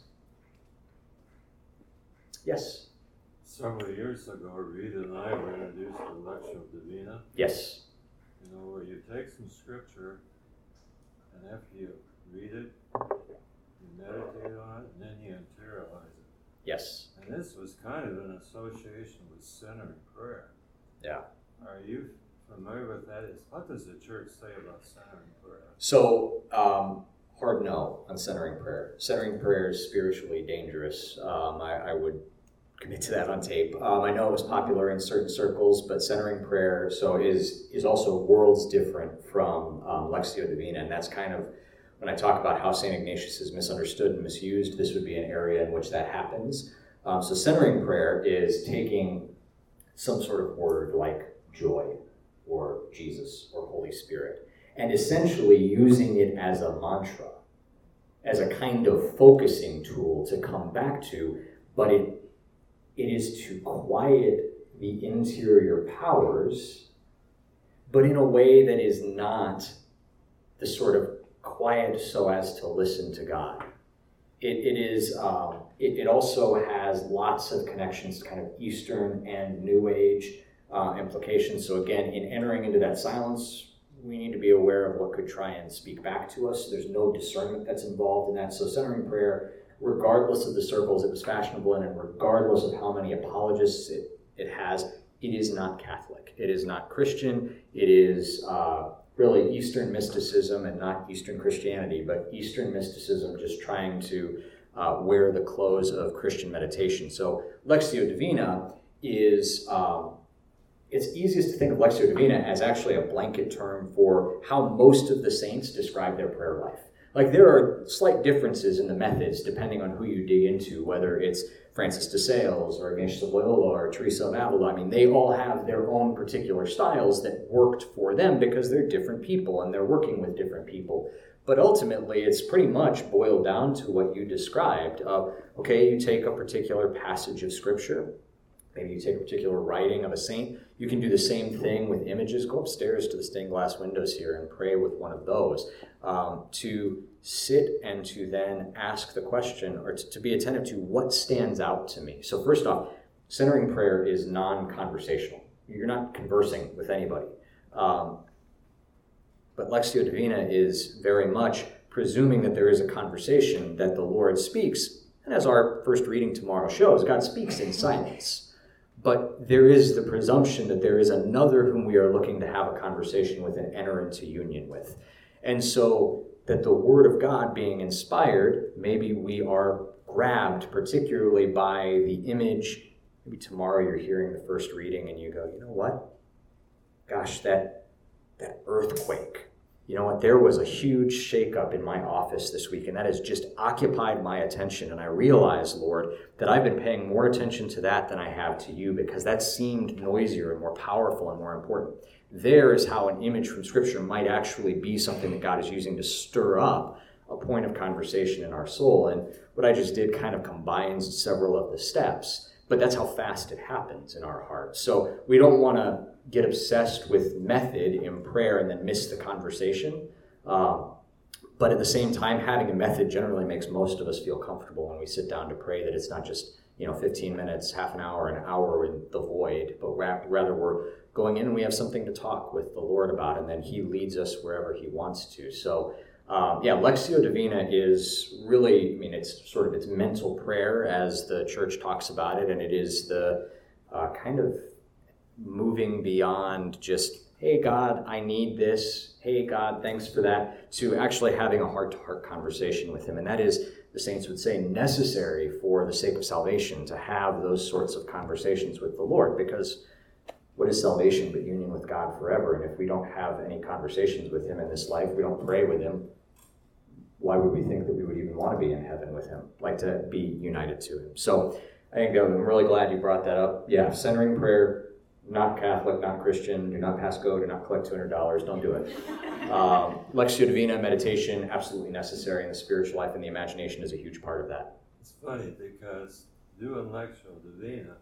Yes? Several years ago, Rita and I were introduced to Lectio Divina. Yes. Where you take some scripture, and after you read it, you meditate on it, and then you interiorize it. Yes. And this was kind of an association with centering prayer. Yeah. Are you familiar with that? What does the church say about centering prayer? So, hard no on centering prayer. Centering prayer is spiritually dangerous. I would commit to that on tape. I know it was popular in certain circles, but centering prayer is also worlds different from Lectio Divina, and that's kind of, when I talk about how St. Ignatius is misunderstood and misused, this would be an area in which that happens. So centering prayer is taking some sort of word like joy or Jesus or Holy Spirit, and essentially using it as a mantra, as a kind of focusing tool to come back to, but it is to quiet the interior powers, but in a way that is not the sort of quiet so as to listen to God. It also has lots of connections to kind of Eastern and New Age implications. So again, in entering into that silence, we need to be aware of what could try and speak back to us. There's no discernment that's involved in that. So centering prayer, regardless of the circles it was fashionable in, and regardless of how many apologists it has, it is not Catholic. It is not Christian. It is really Eastern mysticism and not Eastern Christianity, but Eastern mysticism just trying to wear the clothes of Christian meditation. So Lectio Divina is, it's easiest to think of Lectio Divina as actually a blanket term for how most of the saints describe their prayer life. Like, there are slight differences in the methods depending on who you dig into, whether it's Francis de Sales or Ignatius of Loyola or Teresa of Avila. I mean, they all have their own particular styles that worked for them because they're different people and they're working with different people. But ultimately, it's pretty much boiled down to what you described. Okay, you take a particular passage of Scripture, maybe you take a particular writing of a saint. You can do the same thing with images. Go upstairs to the stained glass windows here and pray with one of those. To sit and to then ask the question, or to be attentive to what stands out to me. So first off, centering prayer is non-conversational. You're not conversing with anybody. But Lectio Divina is very much presuming that there is a conversation, that the Lord speaks. And as our first reading tomorrow shows, God speaks in silence. But there is the presumption that there is another whom we are looking to have a conversation with and enter into union with. And so that the Word of God being inspired, maybe we are grabbed particularly by the image. Maybe tomorrow you're hearing the first reading and you go, you know what? Gosh, that earthquake. You know what? There was a huge shakeup in my office this week, and that has just occupied my attention. And I realize, Lord, that I've been paying more attention to that than I have to you, because that seemed noisier and more powerful and more important. There is how an image from Scripture might actually be something that God is using to stir up a point of conversation in our soul. And what I just did kind of combines several of the steps, but that's how fast it happens in our hearts. So we don't want to get obsessed with method in prayer and then miss the conversation. But at the same time, having a method generally makes most of us feel comfortable when we sit down to pray, that it's not just 15 minutes, half an hour in the void, but rather we're going in and we have something to talk with the Lord about, and then He leads us wherever He wants to. So Lectio Divina is really, it's sort of, it's mental prayer as the Church talks about it, and it is the kind of moving beyond just, hey God, I need this, hey God, thanks for that, to actually having a heart-to-heart conversation with Him. And that is, the saints would say, necessary for the sake of salvation, to have those sorts of conversations with the Lord, because what is salvation but union with God forever? And if we don't have any conversations with Him in this life, we don't pray with Him, why would we think that we would even want to be in heaven with Him, like to be united to Him? So I think I'm really glad you brought that up. Yeah, centering prayer, not Catholic, not Christian, do not pass go, do not collect $200, don't do it. Lectio Divina, meditation, absolutely necessary in the spiritual life, and the imagination is a huge part of that. It's funny because doing Lectio Divina,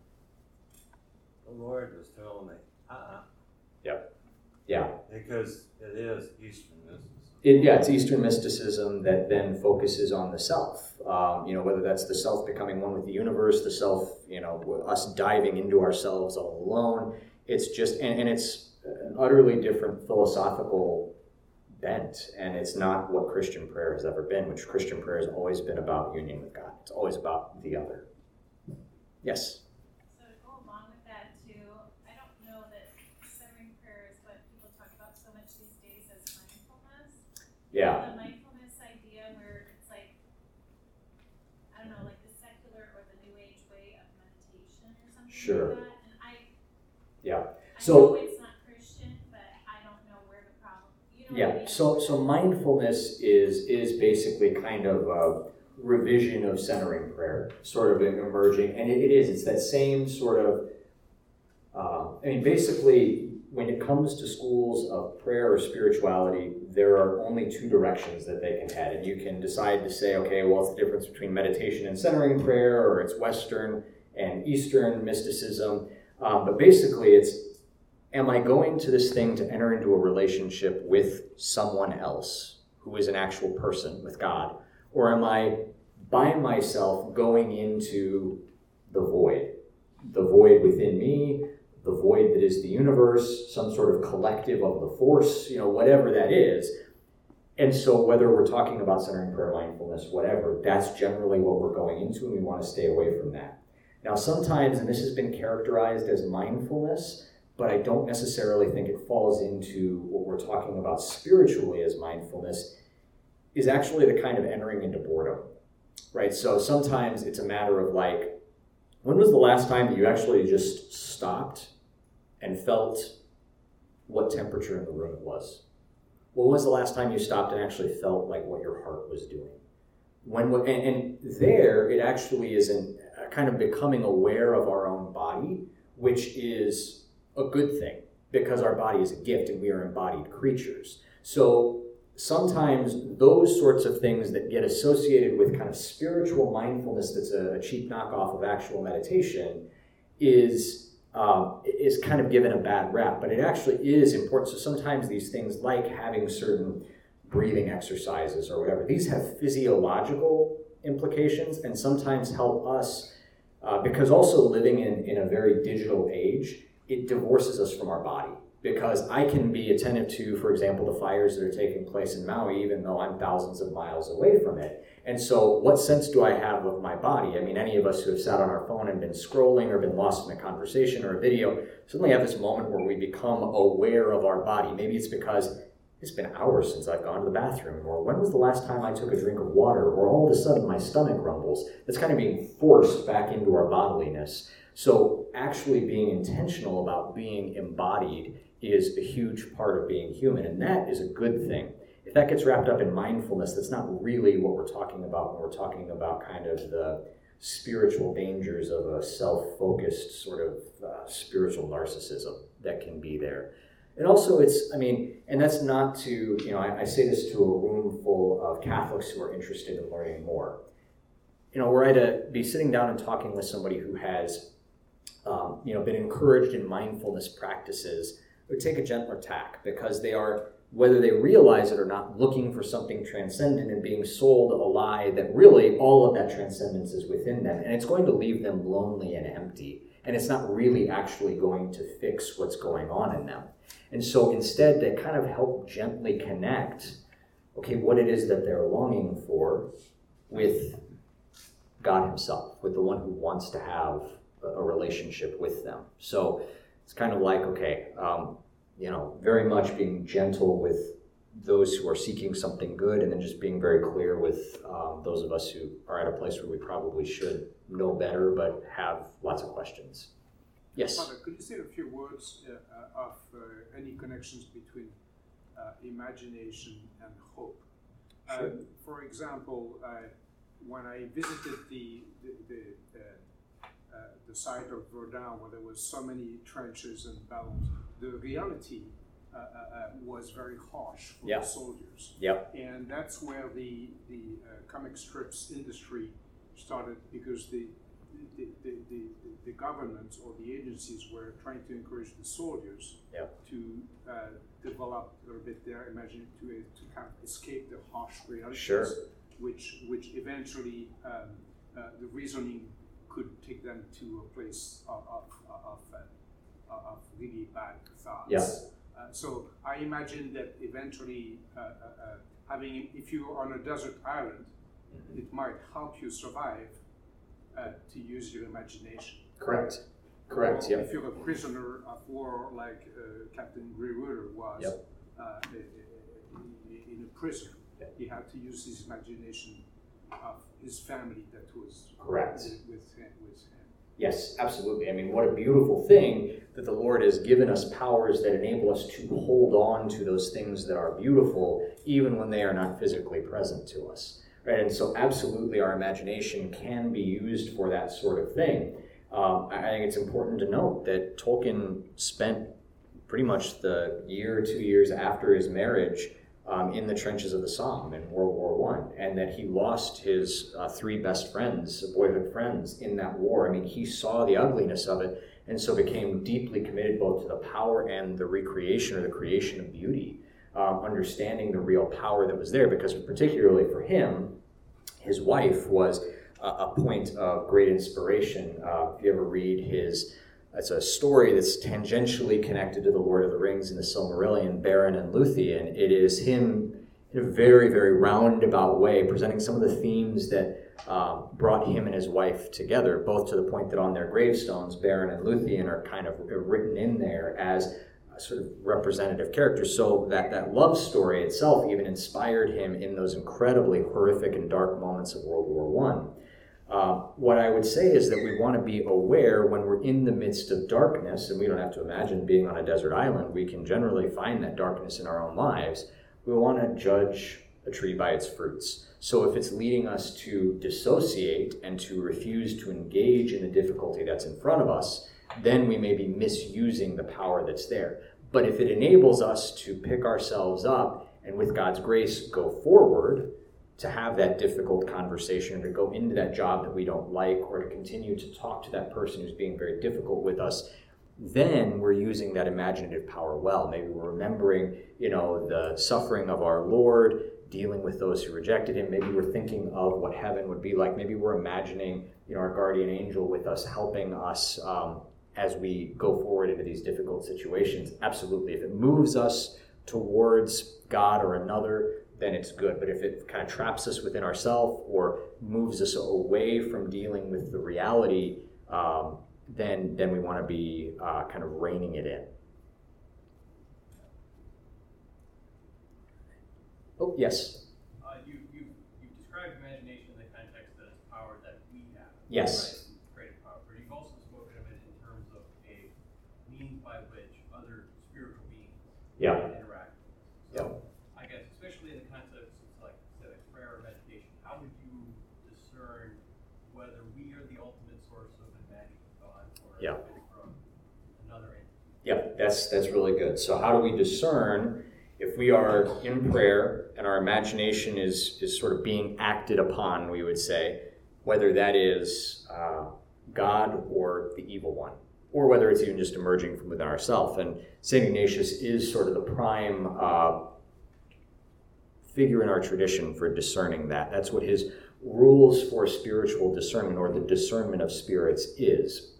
the Lord was telling me, Yep. Yeah. Because it is Eastern mysticism. It's Eastern mysticism that then focuses on the self. Whether that's the self becoming one with the universe, the self, us diving into ourselves all alone. It's just, and it's an utterly different philosophical bent, and it's not what Christian prayer has ever been, which Christian prayer has always been about union with God. It's always about the other. Yes? So to go along with that too, I don't know that centering prayer is what people talk about so much these days as mindfulness. Yeah. The mindfulness idea where it's like, I don't know, like the secular or the New Age way of meditation Sure. with that, and Yeah. I So know it's not Christian, but I don't know where the problem, you know what I yeah. mean? So mindfulness is basically kind of a revision of centering prayer, sort of emerging, and it is. It's that same sort of. Basically, when it comes to schools of prayer or spirituality, there are only two directions that they can head. And you can decide to say, okay, well, it's the difference between meditation and centering prayer, or it's Western and Eastern mysticism. But basically, it's, am I going to this thing to enter into a relationship with someone else who is an actual person with God? Or am I, by myself, going into the void within me, the void that is the universe, some sort of collective of the force, whatever that is. And so whether we're talking about centering prayer, mindfulness, whatever, that's generally what we're going into, and we want to stay away from that. Now sometimes, and this has been characterized as mindfulness, but I don't necessarily think it falls into what we're talking about spiritually as mindfulness, is actually the kind of entering into boredom, right? So sometimes it's a matter of like, when was the last time that you actually just stopped and felt what temperature in the room it was? When was the last time you stopped and actually felt like what your heart was doing? And there, it actually is a kind of becoming aware of our own body, which is a good thing because our body is a gift and we are embodied creatures. So sometimes those sorts of things that get associated with kind of spiritual mindfulness that's a cheap knockoff of actual meditation is kind of given a bad rap, but it actually is important. So sometimes these things like having certain breathing exercises or whatever, these have physiological implications and sometimes help us because also living in a very digital age, it divorces us from our body. Because I can be attentive to, for example, the fires that are taking place in Maui, even though I'm thousands of miles away from it. And so what sense do I have of my body? I mean, any of us who have sat on our phone and been scrolling or been lost in a conversation or a video suddenly have this moment where we become aware of our body. Maybe it's because it's been hours since I've gone to the bathroom, or when was the last time I took a drink of water, or all of a sudden my stomach rumbles. That's kind of being forced back into our bodiliness. So actually being intentional about being embodied is a huge part of being human, and that is a good thing. If that gets wrapped up in mindfulness, that's not really what we're talking about when we're talking about kind of the spiritual dangers of a self-focused sort of spiritual narcissism that can be there. And also and that's not to, I say this to a room full of Catholics who are interested in learning more. Were I to be sitting down and talking with somebody who has, been encouraged in mindfulness practices, it would take a gentler tack because they are, whether they realize it or not, looking for something transcendent and being sold a lie that really all of that transcendence is within them. And it's going to leave them lonely and empty. And it's not really actually going to fix what's going on in them. And so instead, they kind of help gently connect, what it is that they're longing for with God himself, with the one who wants to have a relationship with them. So it's kind of like, very much being gentle with those who are seeking something good, and then just being very clear with those of us who are at a place where we probably should know better, but have lots of questions. Yes? Father, could you say a few words of any connections between imagination and hope? Sure. For example, when I visited the site of Verdun, where there was so many trenches and battles, the reality was very harsh for the soldiers. Yep. And that's where the comic strips industry started, because the government or the agencies were trying to encourage the soldiers to develop a little bit their imagination to kind of escape the harsh realities, which eventually the reasoning could take them to a place of really bad thoughts. Yeah. So I imagine that eventually if you're on a desert island, it might help you survive to use your imagination. Correct. Or if you're a prisoner of war like Captain Greywater was in a prison, he had to use his imagination of his family that was correct with him. Yes, absolutely. I mean, what a beautiful thing that the Lord has given us powers that enable us to hold on to those things that are beautiful, even when they are not physically present to us. Right? And so absolutely our imagination can be used for that sort of thing. I think it's important to note that Tolkien spent pretty much the year or 2 years after his marriage in the trenches of the Somme in World War I, and that he lost his 3 best friends, boyhood friends, in that war. I mean, he saw the ugliness of it, and so became deeply committed both to the power and the recreation or the creation of beauty, understanding the real power that was there, because particularly for him, his wife was a point of great inspiration. If you ever read it's a story that's tangentially connected to the Lord of the Rings and the Silmarillion, Beren and Luthien. It is him in a very, very roundabout way presenting some of the themes that brought him and his wife together, both to the point that on their gravestones, Beren and Luthien are kind of written in there as sort of representative characters. So that love story itself even inspired him in those incredibly horrific and dark moments of World War I. What I would say is that we want to be aware when we're in the midst of darkness, and we don't have to imagine being on a desert island, we can generally find that darkness in our own lives. We want to judge a tree by its fruits. So if it's leading us to dissociate and to refuse to engage in the difficulty that's in front of us, then we may be misusing the power that's there. But if it enables us to pick ourselves up and with God's grace go forward, to have that difficult conversation, or to go into that job that we don't like, or to continue to talk to that person who's being very difficult with us, then we're using that imaginative power well. Maybe we're remembering, the suffering of our Lord, dealing with those who rejected him. Maybe we're thinking of what heaven would be like. Maybe we're imagining, our guardian angel with us, helping us as we go forward into these difficult situations. Absolutely. If it moves us towards God or another, then it's good. But if it kind of traps us within ourselves or moves us away from dealing with the reality, then we want to be kind of reining it in. Oh, yes? You've described imagination in the context that it's power that we have. Yes. Right? Creative power. But you've also spoken of it in terms of a means by which other spiritual beings interact with us. So, I guess, especially in the context of like prayer or meditation, how would you discern whether we are the ultimate source of imagined thought or if it's from another entity? Yeah, that's really good. So how do we discern if we are in prayer and our imagination is sort of being acted upon, we would say, whether that is God or the evil one, or whether it's even just emerging from within ourselves? And St. Ignatius is sort of the prime figure in our tradition for discerning that. That's what his rules for spiritual discernment, or the discernment of spirits, is.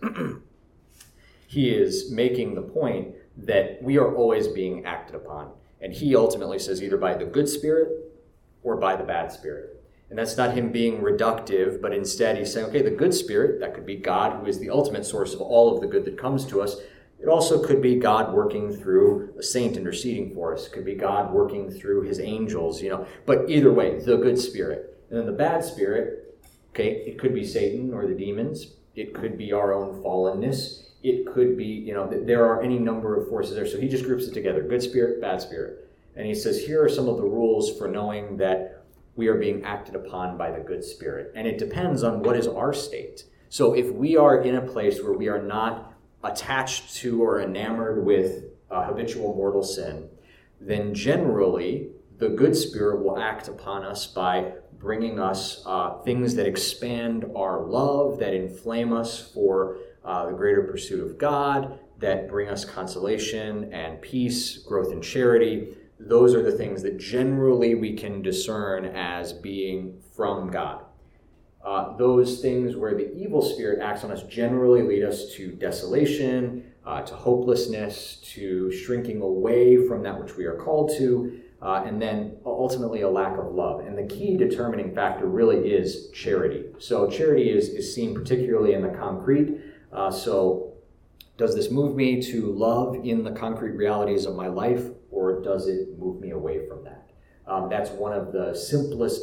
He is making the point that we are always being acted upon. And he ultimately says either by the good spirit or by the bad spirit. And that's not him being reductive, but instead he's saying, okay, the good spirit, that could be God, who is the ultimate source of all of the good that comes to us. It also could be God working through a saint interceding for us. It could be God working through his angels, But either way, the good spirit. And then the bad spirit, okay, it could be Satan or the demons. It could be our own fallenness. It could be, there are any number of forces there. So he just groups it together, good spirit, bad spirit. And he says, here are some of the rules for knowing that we are being acted upon by the good spirit. And it depends on what is our state. So if we are in a place where we are not attached to or enamored with habitual mortal sin, then generally the good spirit will act upon us by bringing us things that expand our love, that inflame us for the greater pursuit of God, that bring us consolation and peace, growth in charity. Those are the things that generally we can discern as being from God. Those things where the evil spirit acts on us generally lead us to desolation, to hopelessness, to shrinking away from that which we are called to, and then ultimately a lack of love. And the key determining factor really is charity. So charity is seen particularly in the concrete. So does this move me to love in the concrete realities of my life, or does it move me away from that? That's one of the simplest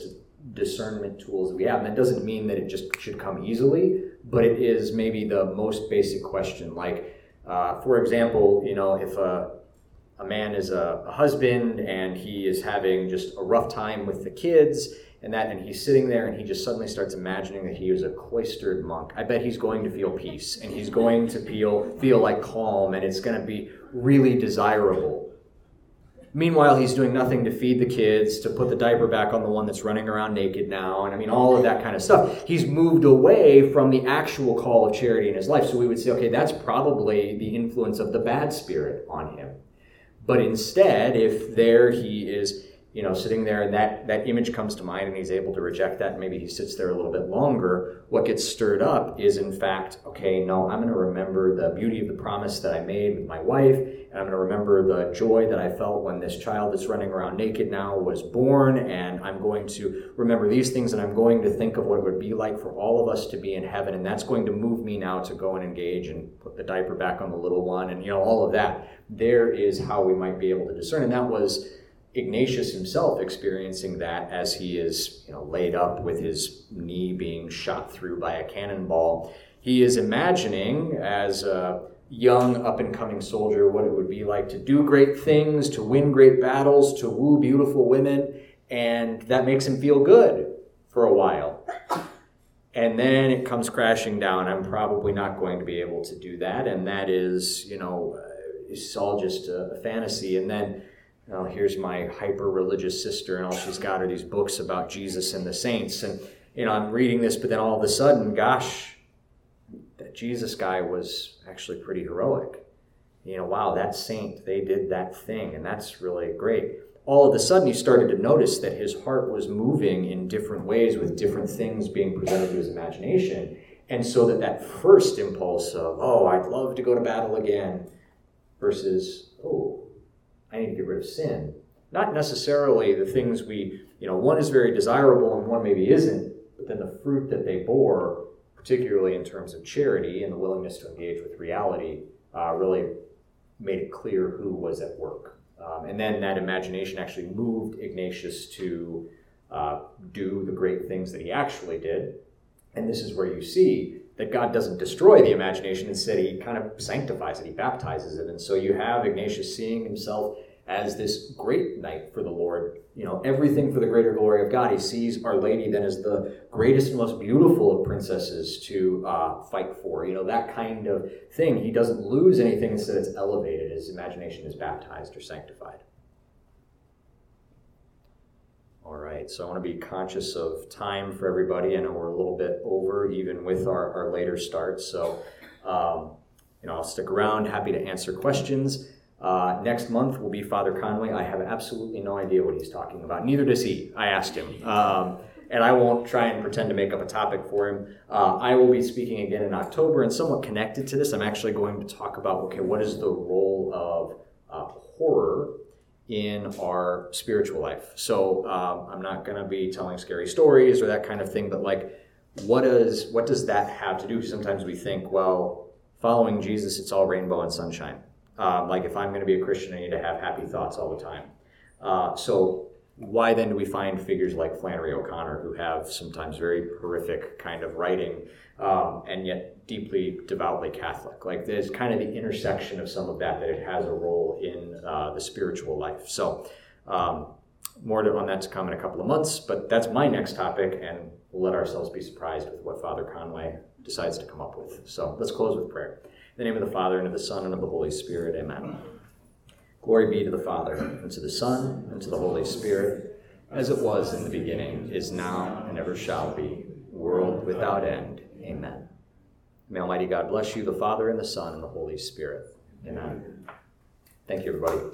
discernment tools that we have. And that doesn't mean that it just should come easily, but it is maybe the most basic question. Like, for example, if a man is a husband and he is having just a rough time with the kids and he's sitting there and he just suddenly starts imagining that he is a cloistered monk, I bet he's going to feel peace and he's going to feel like calm, and it's going to be really desirable. Meanwhile, he's doing nothing to feed the kids, to put the diaper back on the one that's running around naked now, and all of that kind of stuff. He's moved away from the actual call of charity in his life. So we would say, okay, that's probably the influence of the bad spirit on him. But instead, if there he is, sitting there and that image comes to mind and he's able to reject that, and maybe he sits there a little bit longer, what gets stirred up is, in fact, okay, no, I'm going to remember the beauty of the promise that I made with my wife, and I'm going to remember the joy that I felt when this child that's running around naked now was born, and I'm going to remember these things, and I'm going to think of what it would be like for all of us to be in heaven, and that's going to move me now to go and engage and put the diaper back on the little one, and all of that. There is how we might be able to discern, and that was Ignatius himself experiencing that as he is, laid up with his knee being shot through by a cannonball. He is imagining, as a young up-and-coming soldier, what it would be like to do great things, to win great battles, to woo beautiful women, and that makes him feel good for a while. And then it comes crashing down. I'm probably not going to be able to do that, and that is, it's all just a fantasy. And then here's my hyper-religious sister, and all she's got are these books about Jesus and the saints. And, I'm reading this, but then all of a sudden, gosh, that Jesus guy was actually pretty heroic. Wow, that saint, they did that thing, and that's really great. All of a sudden, he started to notice that his heart was moving in different ways with different things being presented to his imagination. And so that first impulse of, I'd love to go to battle again, versus, I need to get rid of sin. Not necessarily the things one is very desirable and one maybe isn't, but then the fruit that they bore, particularly in terms of charity and the willingness to engage with reality, really made it clear who was at work. And then that imagination actually moved Ignatius to do the great things that he actually did. And this is where you see that God doesn't destroy the imagination. Instead, he kind of sanctifies it, he baptizes it. And so you have Ignatius seeing himself as this great knight for the Lord, everything for the greater glory of God. He sees Our Lady then as the greatest and most beautiful of princesses to fight for, that kind of thing. He doesn't lose anything, instead it's elevated. His imagination is baptized or sanctified. All right, so I want to be conscious of time for everybody. I know we're a little bit over, even with our later start. So, I'll stick around, happy to answer questions. Next month will be Father Conway. I have absolutely no idea what he's talking about. Neither does he. I asked him. And I won't try and pretend to make up a topic for him. I will be speaking again in October, and somewhat connected to this, I'm actually going to talk about, what is the role of horror in our spiritual life? So I'm not going to be telling scary stories or that kind of thing, but what does that have to do? Because sometimes we think, following Jesus, it's all rainbow and sunshine. If I'm going to be a Christian, I need to have happy thoughts all the time. So why then do we find figures like Flannery O'Connor, who have sometimes very horrific kind of writing, and yet deeply, devoutly Catholic? There's kind of the intersection of some of that it has a role in the spiritual life. So more on that to come in a couple of months, but that's my next topic, and we'll let ourselves be surprised with what Father Conway decides to come up with. So let's close with prayer. In the name of the Father, and of the Son, and of the Holy Spirit. Amen. Glory be to the Father, and to the Son, and to the Holy Spirit, as it was in the beginning, is now, and ever shall be, world without end. Amen. May Almighty God bless you, the Father, and the Son, and the Holy Spirit. Amen. Thank you, everybody.